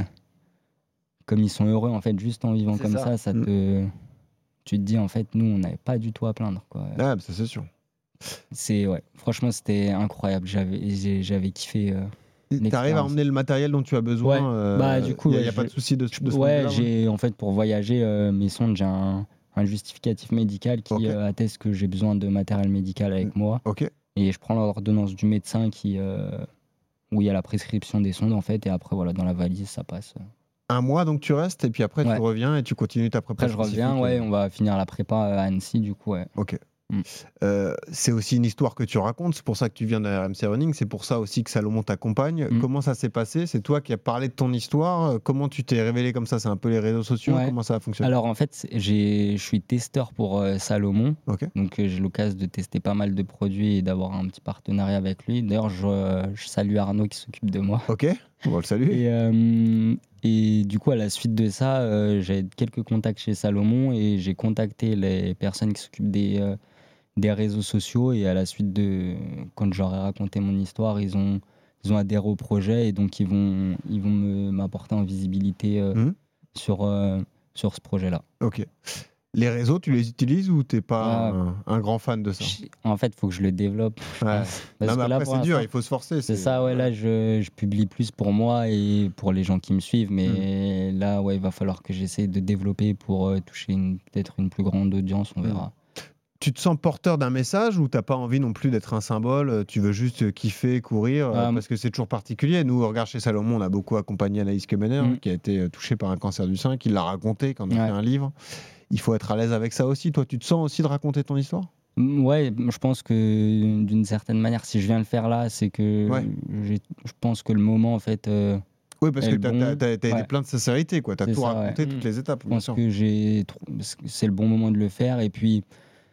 comme ils sont heureux, en fait, juste en vivant C'est comme ça. ça, ça Mm. te, tu te dis, en fait, nous, on n'avait pas du tout à plaindre, quoi. Ah, bah, ça c'est sûr. C'est, ouais, franchement, c'était incroyable. J'avais, j'ai- j'avais kiffé. euh, T'arrives à l'expérience. emmener le matériel dont tu as besoin. Ouais. euh, Bah, du coup, il n'y a, ouais, y a pas je- de souci de, de ce point de Ouais, vue-là, ouais. j'ai, en fait, pour voyager, euh, mes sondes, j'ai un, un justificatif médical qui Ok. euh, atteste que j'ai besoin de matériel médical avec moi. Ok. Et je prends l'ordonnance du médecin qui, euh, où il y a la prescription des sondes, en fait. Et après, voilà, dans la valise, ça passe. Un mois donc tu restes et puis après Ouais. tu reviens et tu continues ta prépa Après, je reviens, spécifique, ouais, euh. on va finir la prépa à Annecy, du coup, ouais. Ok. Mm. Euh, c'est aussi une histoire que tu racontes, c'est pour ça que tu viens de R M C Running, c'est pour ça aussi que Salomon t'accompagne. Mm. Comment ça s'est passé? C'est toi qui as parlé de ton histoire. euh, Comment tu t'es révélé comme ça? C'est un peu les réseaux sociaux. Ouais. Comment ça a fonctionné? Alors, en fait, c'est- j'ai, je suis testeur pour euh, Salomon. Ok. Donc, euh, j'ai l'occasion de tester pas mal de produits et d'avoir un petit partenariat avec lui. D'ailleurs, je, euh, je salue Arnaud qui s'occupe de moi. Ok. On va le saluer. Et, euh, et du coup, à la suite de ça, euh, j'avais quelques contacts chez Salomon et j'ai contacté les personnes qui s'occupent des, euh, des réseaux sociaux. Et à la suite de, quand j'aurais raconté mon histoire, ils ont, ils ont adhéré au projet et donc ils vont, ils vont me- m'apporter en visibilité euh, Mhm. sur, euh, sur ce projet-là. Ok. Les réseaux, tu les utilises ou t'es pas Ouais. un, un grand fan de ça? Je- En fait, il faut que je le développe. je Ouais. pense. Non, Parce mais que là, après pour c'est dur, l'instant, il faut se forcer. c'est ça, ouais, là je, je publie plus pour moi et pour les gens qui me suivent, mais là, ouais, il va falloir que j'essaie de développer pour euh, toucher une- peut-être une plus grande audience, on Mm. verra. Tu te sens porteur d'un message ou t'as pas envie non plus d'être un symbole? euh, Tu veux juste euh, kiffer, courir euh, Euh, parce que c'est toujours particulier. Nous, regarde chez Salomon, on a beaucoup accompagné Anaïs Kemener, Mm. qui a été euh, touchée par un cancer du sein, qui l'a raconté quand on a Ouais. fait un livre. Il faut être à l'aise avec ça aussi. Toi, tu te sens aussi de raconter ton histoire? Mm, Ouais, je pense que d'une certaine manière, si je viens le faire là, c'est que Ouais. j'ai- je pense que le moment, en fait, euh, Oui, parce Et que le tu as, bon, été ouais. plein de sincérité. Tu as C'est tout ça, raconté, ouais. toutes Mm. les étapes. je Bien pense sûr. que j'ai trou- c'est le bon moment de le faire. Et puis,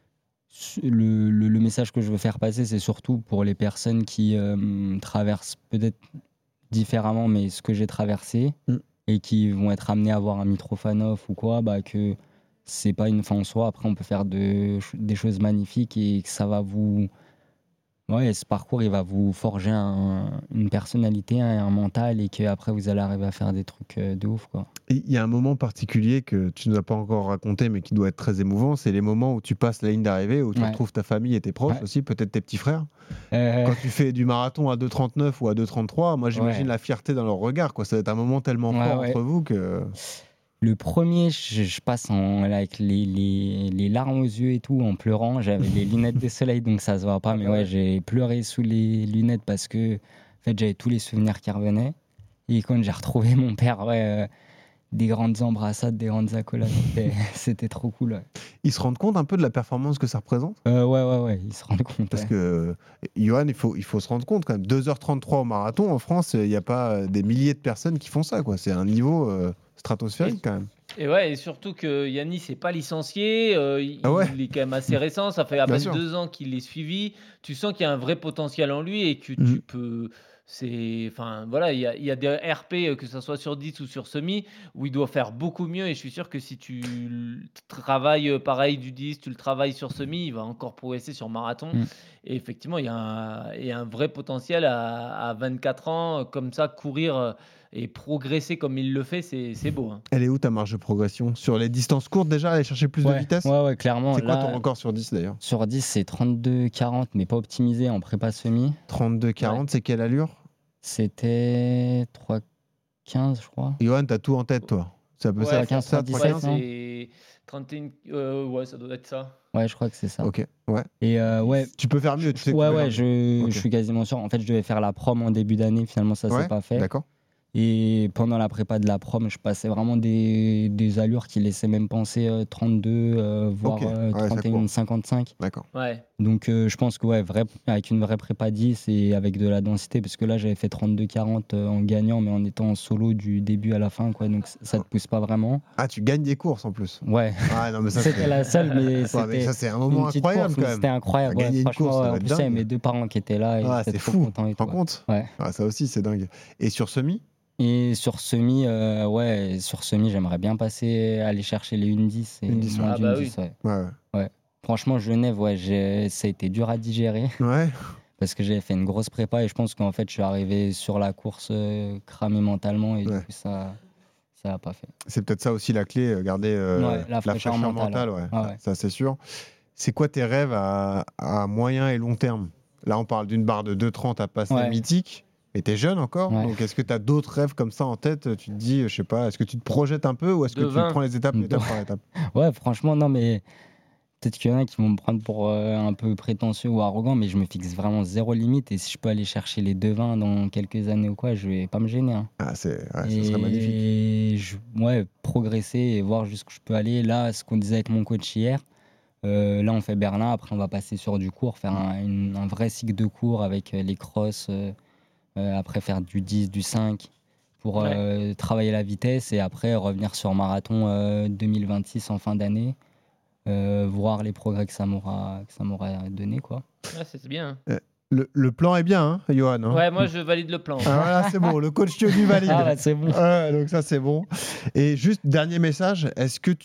le, le- le message que je veux faire passer, c'est surtout pour les personnes qui euh, traversent peut-être différemment, mais ce que j'ai traversé, Mm. et qui vont être amenés à voir un Mitrofanov ou quoi, bah, que c'est pas une fin en soi. Après, on peut faire de, des choses magnifiques et que ça va vous. Ouais, ce parcours, il va vous forger un- une personnalité, un, un mental, et qu'après, vous allez arriver à faire des trucs euh, de ouf, quoi. Et il y a un moment particulier que tu ne nous as pas encore raconté, mais qui doit être très émouvant. C'est les moments où tu passes la ligne d'arrivée, où tu Ouais. retrouves ta famille et tes proches Ouais. aussi, peut-être tes petits frères. Euh, Quand tu fais du marathon à deux trente-neuf ou à deux trente-trois, moi j'imagine Ouais. la fierté dans leur regard, quoi. Ça va être un moment tellement Ouais, fort ouais. entre vous que. Le premier, je, je passe en, là, avec les, les, les larmes aux yeux et tout, en pleurant. J'avais les lunettes de soleil, donc ça se voit pas. Mais ouais, j'ai pleuré sous les lunettes parce que en fait, j'avais tous les souvenirs qui revenaient. Et quand j'ai retrouvé mon père, ouais, euh, des grandes embrassades, des grandes accolades, c'était- c'était trop cool. Ouais. Ils se rendent compte un peu de la performance que ça représente? Euh, ouais, ouais, ouais, ils se rendent compte. Parce ouais. que, euh, Johan, il faut, il faut se rendre compte quand même. deux heures trente-trois au marathon, en France, il n'y a pas euh, des milliers de personnes qui font ça, quoi. C'est un niveau euh, stratosphérique quand même. Et ouais, et surtout que Yanis n'est pas licencié, euh, il, Ah ouais. il est quand même assez récent, ça fait à Bien peine sûr. deux ans qu'il est suivi. Tu sens qu'il y a un vrai potentiel en lui et que Mm. tu peux. C'est, enfin, voilà, il y a, il y a des R P, euh, que ce soit sur dix ou sur semi, où il doit faire beaucoup mieux. Et je suis sûr que si tu le travailles euh, pareil du dix, tu le travailles sur semi, il va encore progresser sur marathon. Mm. Et effectivement, il y a un, il y a un vrai potentiel à, à vingt-quatre ans, euh, comme ça, courir euh, et progresser comme il le fait, c'est c'est beau, hein. Elle est où ta marge de progression? Sur les distances courtes déjà, aller chercher plus de Ouais, vitesse? ouais, ouais, clairement. C'est quoi ton Là, record sur dix d'ailleurs? sur dix, c'est trente-deux quarante, mais pas optimisé en prépa semi. trente-deux quarante, c'est quelle allure? C'était trois quinze, je crois. Johan, t'as tout en tête toi. C'est un peu Ouais, ça, quinze, ça, trente-dix-sept, Ouais, trois quinze? non c'est trente et un. Euh, ouais, ça doit être ça. Ouais, je crois que c'est ça. Ok, ouais. Et euh, ouais, Tu peux faire mieux, tu sais que tu ouais, peux ouais, faire mieux. je, Ok. je suis quasiment sûr. En fait, je devais faire la prom en début d'année. Finalement, ça Ouais, s'est pas fait. d'accord. Et pendant la prépa de la prom, je passais vraiment des, des allures qui laissaient même penser euh, trente-deux, euh, voire Ok, euh, ouais, ça trente et un court. cinquante-cinq. D'accord. Ouais. Donc euh, je pense que ouais, vrai, avec une vraie prépa dix et avec de la densité, parce que là j'avais fait trente-deux quarante euh, en gagnant, mais en étant en solo du début à la fin, quoi. Donc c- ça te pousse pas vraiment. Ah, tu gagnes des courses en plus. Ouais, Ah non, mais ça c'était c'est. la seule, mais Ouais, mais c'était ça c'est un une moment petite incroyable course, quand mais même. c'était incroyable. Ah, Ouais, gagner une franchement, course, ça ouais, doit en être plus, il y avait dingue. mes deux parents qui étaient là et Ah, j'étais c'est trop fou. content et Tu te tout. rends Ouais. compte? Ouais. Ah, ça aussi c'est dingue. Et sur semi? Et sur semi, euh, ouais, sur semi, j'aimerais bien passer, aller chercher les une dix et Une dix, ouais. moins Ah d'une bah dix, oui. ouais. Ouais, ouais. Ouais. Franchement, Genève, ouais, j'ai- ça a été dur à digérer Ouais. parce que j'avais fait une grosse prépa et je pense qu'en fait, je suis arrivé sur la course euh, cramé mentalement et Ouais. du coup, ça ça a pas fait. C'est peut-être ça aussi la clé, euh, garder euh, Ouais, la fraîcheur mentale, mentale, ouais. Ah Ça, ouais. ça, c'est sûr. C'est quoi tes rêves à, à moyen et long terme? Là, on parle d'une barre de deux trente à passer Ouais. mythique, mais t'es jeune encore, Ouais. donc est-ce que tu as d'autres rêves comme ça en tête? Tu te dis, je sais pas, est-ce que tu te projettes un peu ou est-ce que De tu vingt. prends les étapes De- étape par étape? Ouais, franchement, non, mais peut-être qu'il y en a qui vont me prendre pour euh, un peu prétentieux ou arrogant, mais je me fixe vraiment zéro limite et si je peux aller chercher les deux vingt dans quelques années ou quoi, je vais pas me gêner, hein. Ah, c'est, ouais, ça serait magnifique. Et je, ouais, progresser et voir jusqu'où je peux aller. Là, ce qu'on disait avec mon coach hier, euh, là on fait Berlin, après on va passer sur du court, faire un, une- un vrai cycle de cours avec euh, les crosses, euh, euh, après faire du dix, du cinq pour euh, travailler la vitesse et après revenir sur marathon euh, deux mille vingt-six en fin d'année, euh, voir les progrès que ça m'aura que ça m'aura donné, quoi. Ouais, c'est c'est bien. Le, le plan est bien, hein, Johan, hein? Ouais, moi je valide le plan. Ah, voilà, c'est bon, le coach Thierry valide. Ah bah c'est bon. Ouais, donc ça c'est bon. Et juste dernier message, est-ce que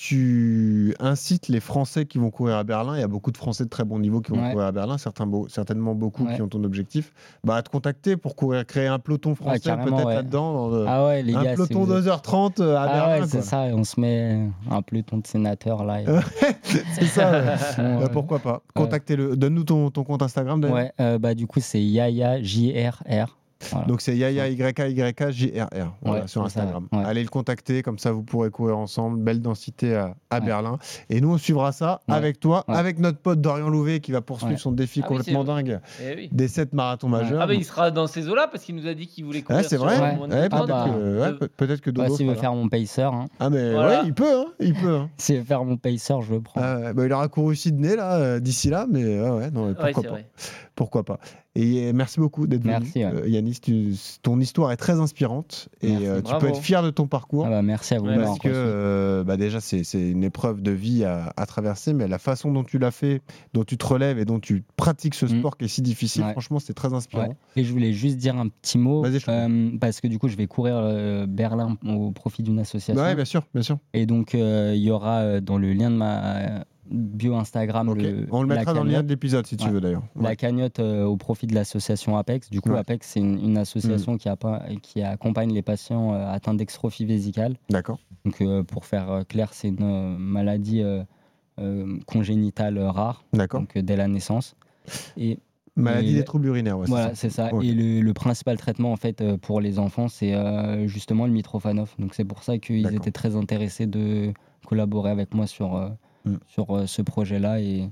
tu incites les Français qui vont courir à Berlin, il y a beaucoup de Français de très bon niveau qui vont Ouais. courir à Berlin, certains beau- certainement beaucoup Ouais. qui ont ton objectif, bah à te contacter pour courir, créer un peloton français carrément, peut-être ouais. là-dedans, dans le- Ah ouais les un gars, si peloton vous êtes- deux heures trente à Ah Berlin. ouais, c'est quoi. ça, et on se met un peloton de sénateurs là. et- C'est ça. ouais. Bon, Bah, euh, pourquoi pas. Contactez-le. Donne-nous ton, ton compte Instagram d'ailleurs. Ouais, euh, bah du coup c'est Yaya J R R. Voilà. Donc c'est Yaya Y A Y A J R R voilà, Ouais, sur c'est ça, Instagram. ouais. Allez le contacter, comme ça vous pourrez courir ensemble. Belle densité à, à Ouais. Berlin. Et nous on suivra ça Ouais. avec toi, Ouais. avec notre pote Dorian Louvet qui va poursuivre Ouais. son défi Ah oui, complètement c'est- dingue Eh oui. des sept marathons majeurs. Ah bah il sera dans ces eaux-là parce qu'il nous a dit qu'il voulait courir. Ouais, c'est sur vrai. Ouais. moins de Ouais, deux peut-être Ah bah. que, ouais, peut- peut-être que Bah, Dodo s'il veut sera là. faire mon pacer, hein. Ah mais Voilà. ouais, il peut, hein, il peut. hein. S'il veut faire mon pacer, je le prends. Ah ouais, bah, il aura couru Sydney là euh, d'ici là, mais ouais, ouais, non, mais Ouais, pourquoi c'est pas. vrai. Pourquoi pas. Et euh, merci beaucoup d'être venu. Merci, ouais. Euh, Yanis, tu- ton histoire est très inspirante et Merci. euh, tu Bravo. peux être fier de ton parcours. Ah bah merci à vous. Ouais, de Parce m'avoir que reçu. euh, bah déjà c'est c'est une épreuve de vie à, à traverser, mais la façon dont tu l'as fait, dont tu te relèves et dont tu pratiques ce Mm. sport qui est si difficile, Ouais. franchement c'est très inspirant. Ouais. Et je voulais juste dire un petit mot, Vas-y, je t'en euh, parce que du coup je vais courir euh, Berlin au profit d'une association. Ouais, bien sûr, bien sûr. Et donc euh, il y aura euh, dans le lien de ma bio Instagram Ok. le, On le la mettra dans le lien cagnotte. de l'épisode si tu Ouais. veux d'ailleurs. La Ouais. cagnotte euh, au profit de l'association Apex. Du coup, Ouais. Apex, c'est une, une association qui, a pas- qui accompagne les patients euh, atteints d'extrophie vésicale. D'accord. Donc, euh, pour faire euh, clair, c'est une euh, maladie euh, euh, congénitale euh, rare, D'accord. donc euh, dès la naissance. Et Maladie et- des troubles urinaires, ouais, voilà, c'est ça. c'est ça. Ok. Et le, le principal traitement en fait euh, pour les enfants, c'est euh, justement le Mitrofanov. Donc, c'est pour ça qu'ils D'accord. étaient très intéressés de collaborer avec moi sur, euh, Mm. sur euh, ce projet-là. Et,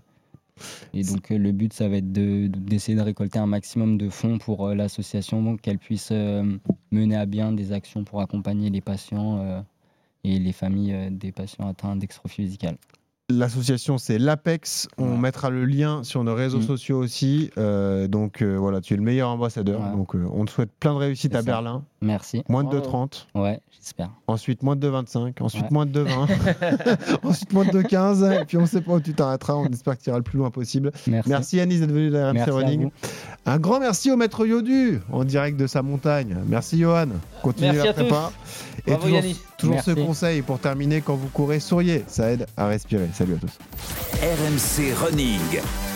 et donc, euh, le but, ça va être de- de- d'essayer de récolter un maximum de fonds pour euh, l'association, donc qu'elle puisse euh, mener à bien des actions pour accompagner les patients euh, et les familles euh, des patients atteints d'extrophie vésicale. L'association, c'est l'Apex. On Ouais. mettra le lien sur nos réseaux Mm. sociaux aussi. Euh, donc euh, voilà, tu es le meilleur ambassadeur. Ouais. Donc euh, on te souhaite plein de réussites C'est à ça. Berlin. Merci. Moins de Bravo. deux trente. Ouais, j'espère. Ensuite, moins de deux vingt-cinq. Ensuite, Ouais. moins de deux vingt. Ensuite, moins de deux quinze. Et puis, on ne sait pas où tu t'arrêteras. On espère que tu iras le plus loin possible. Merci. Merci Yanis d'être venu dans R M C Merci à Running. vous. Un grand merci au maître Yodu en direct de sa montagne. Merci Johan. Continuez Merci la à tous. prépa. Et Bravo, toujours, Yanis. toujours ce Merci. conseil pour terminer, quand vous courez, souriez. Ça aide à respirer. Salut à tous. R M C Running.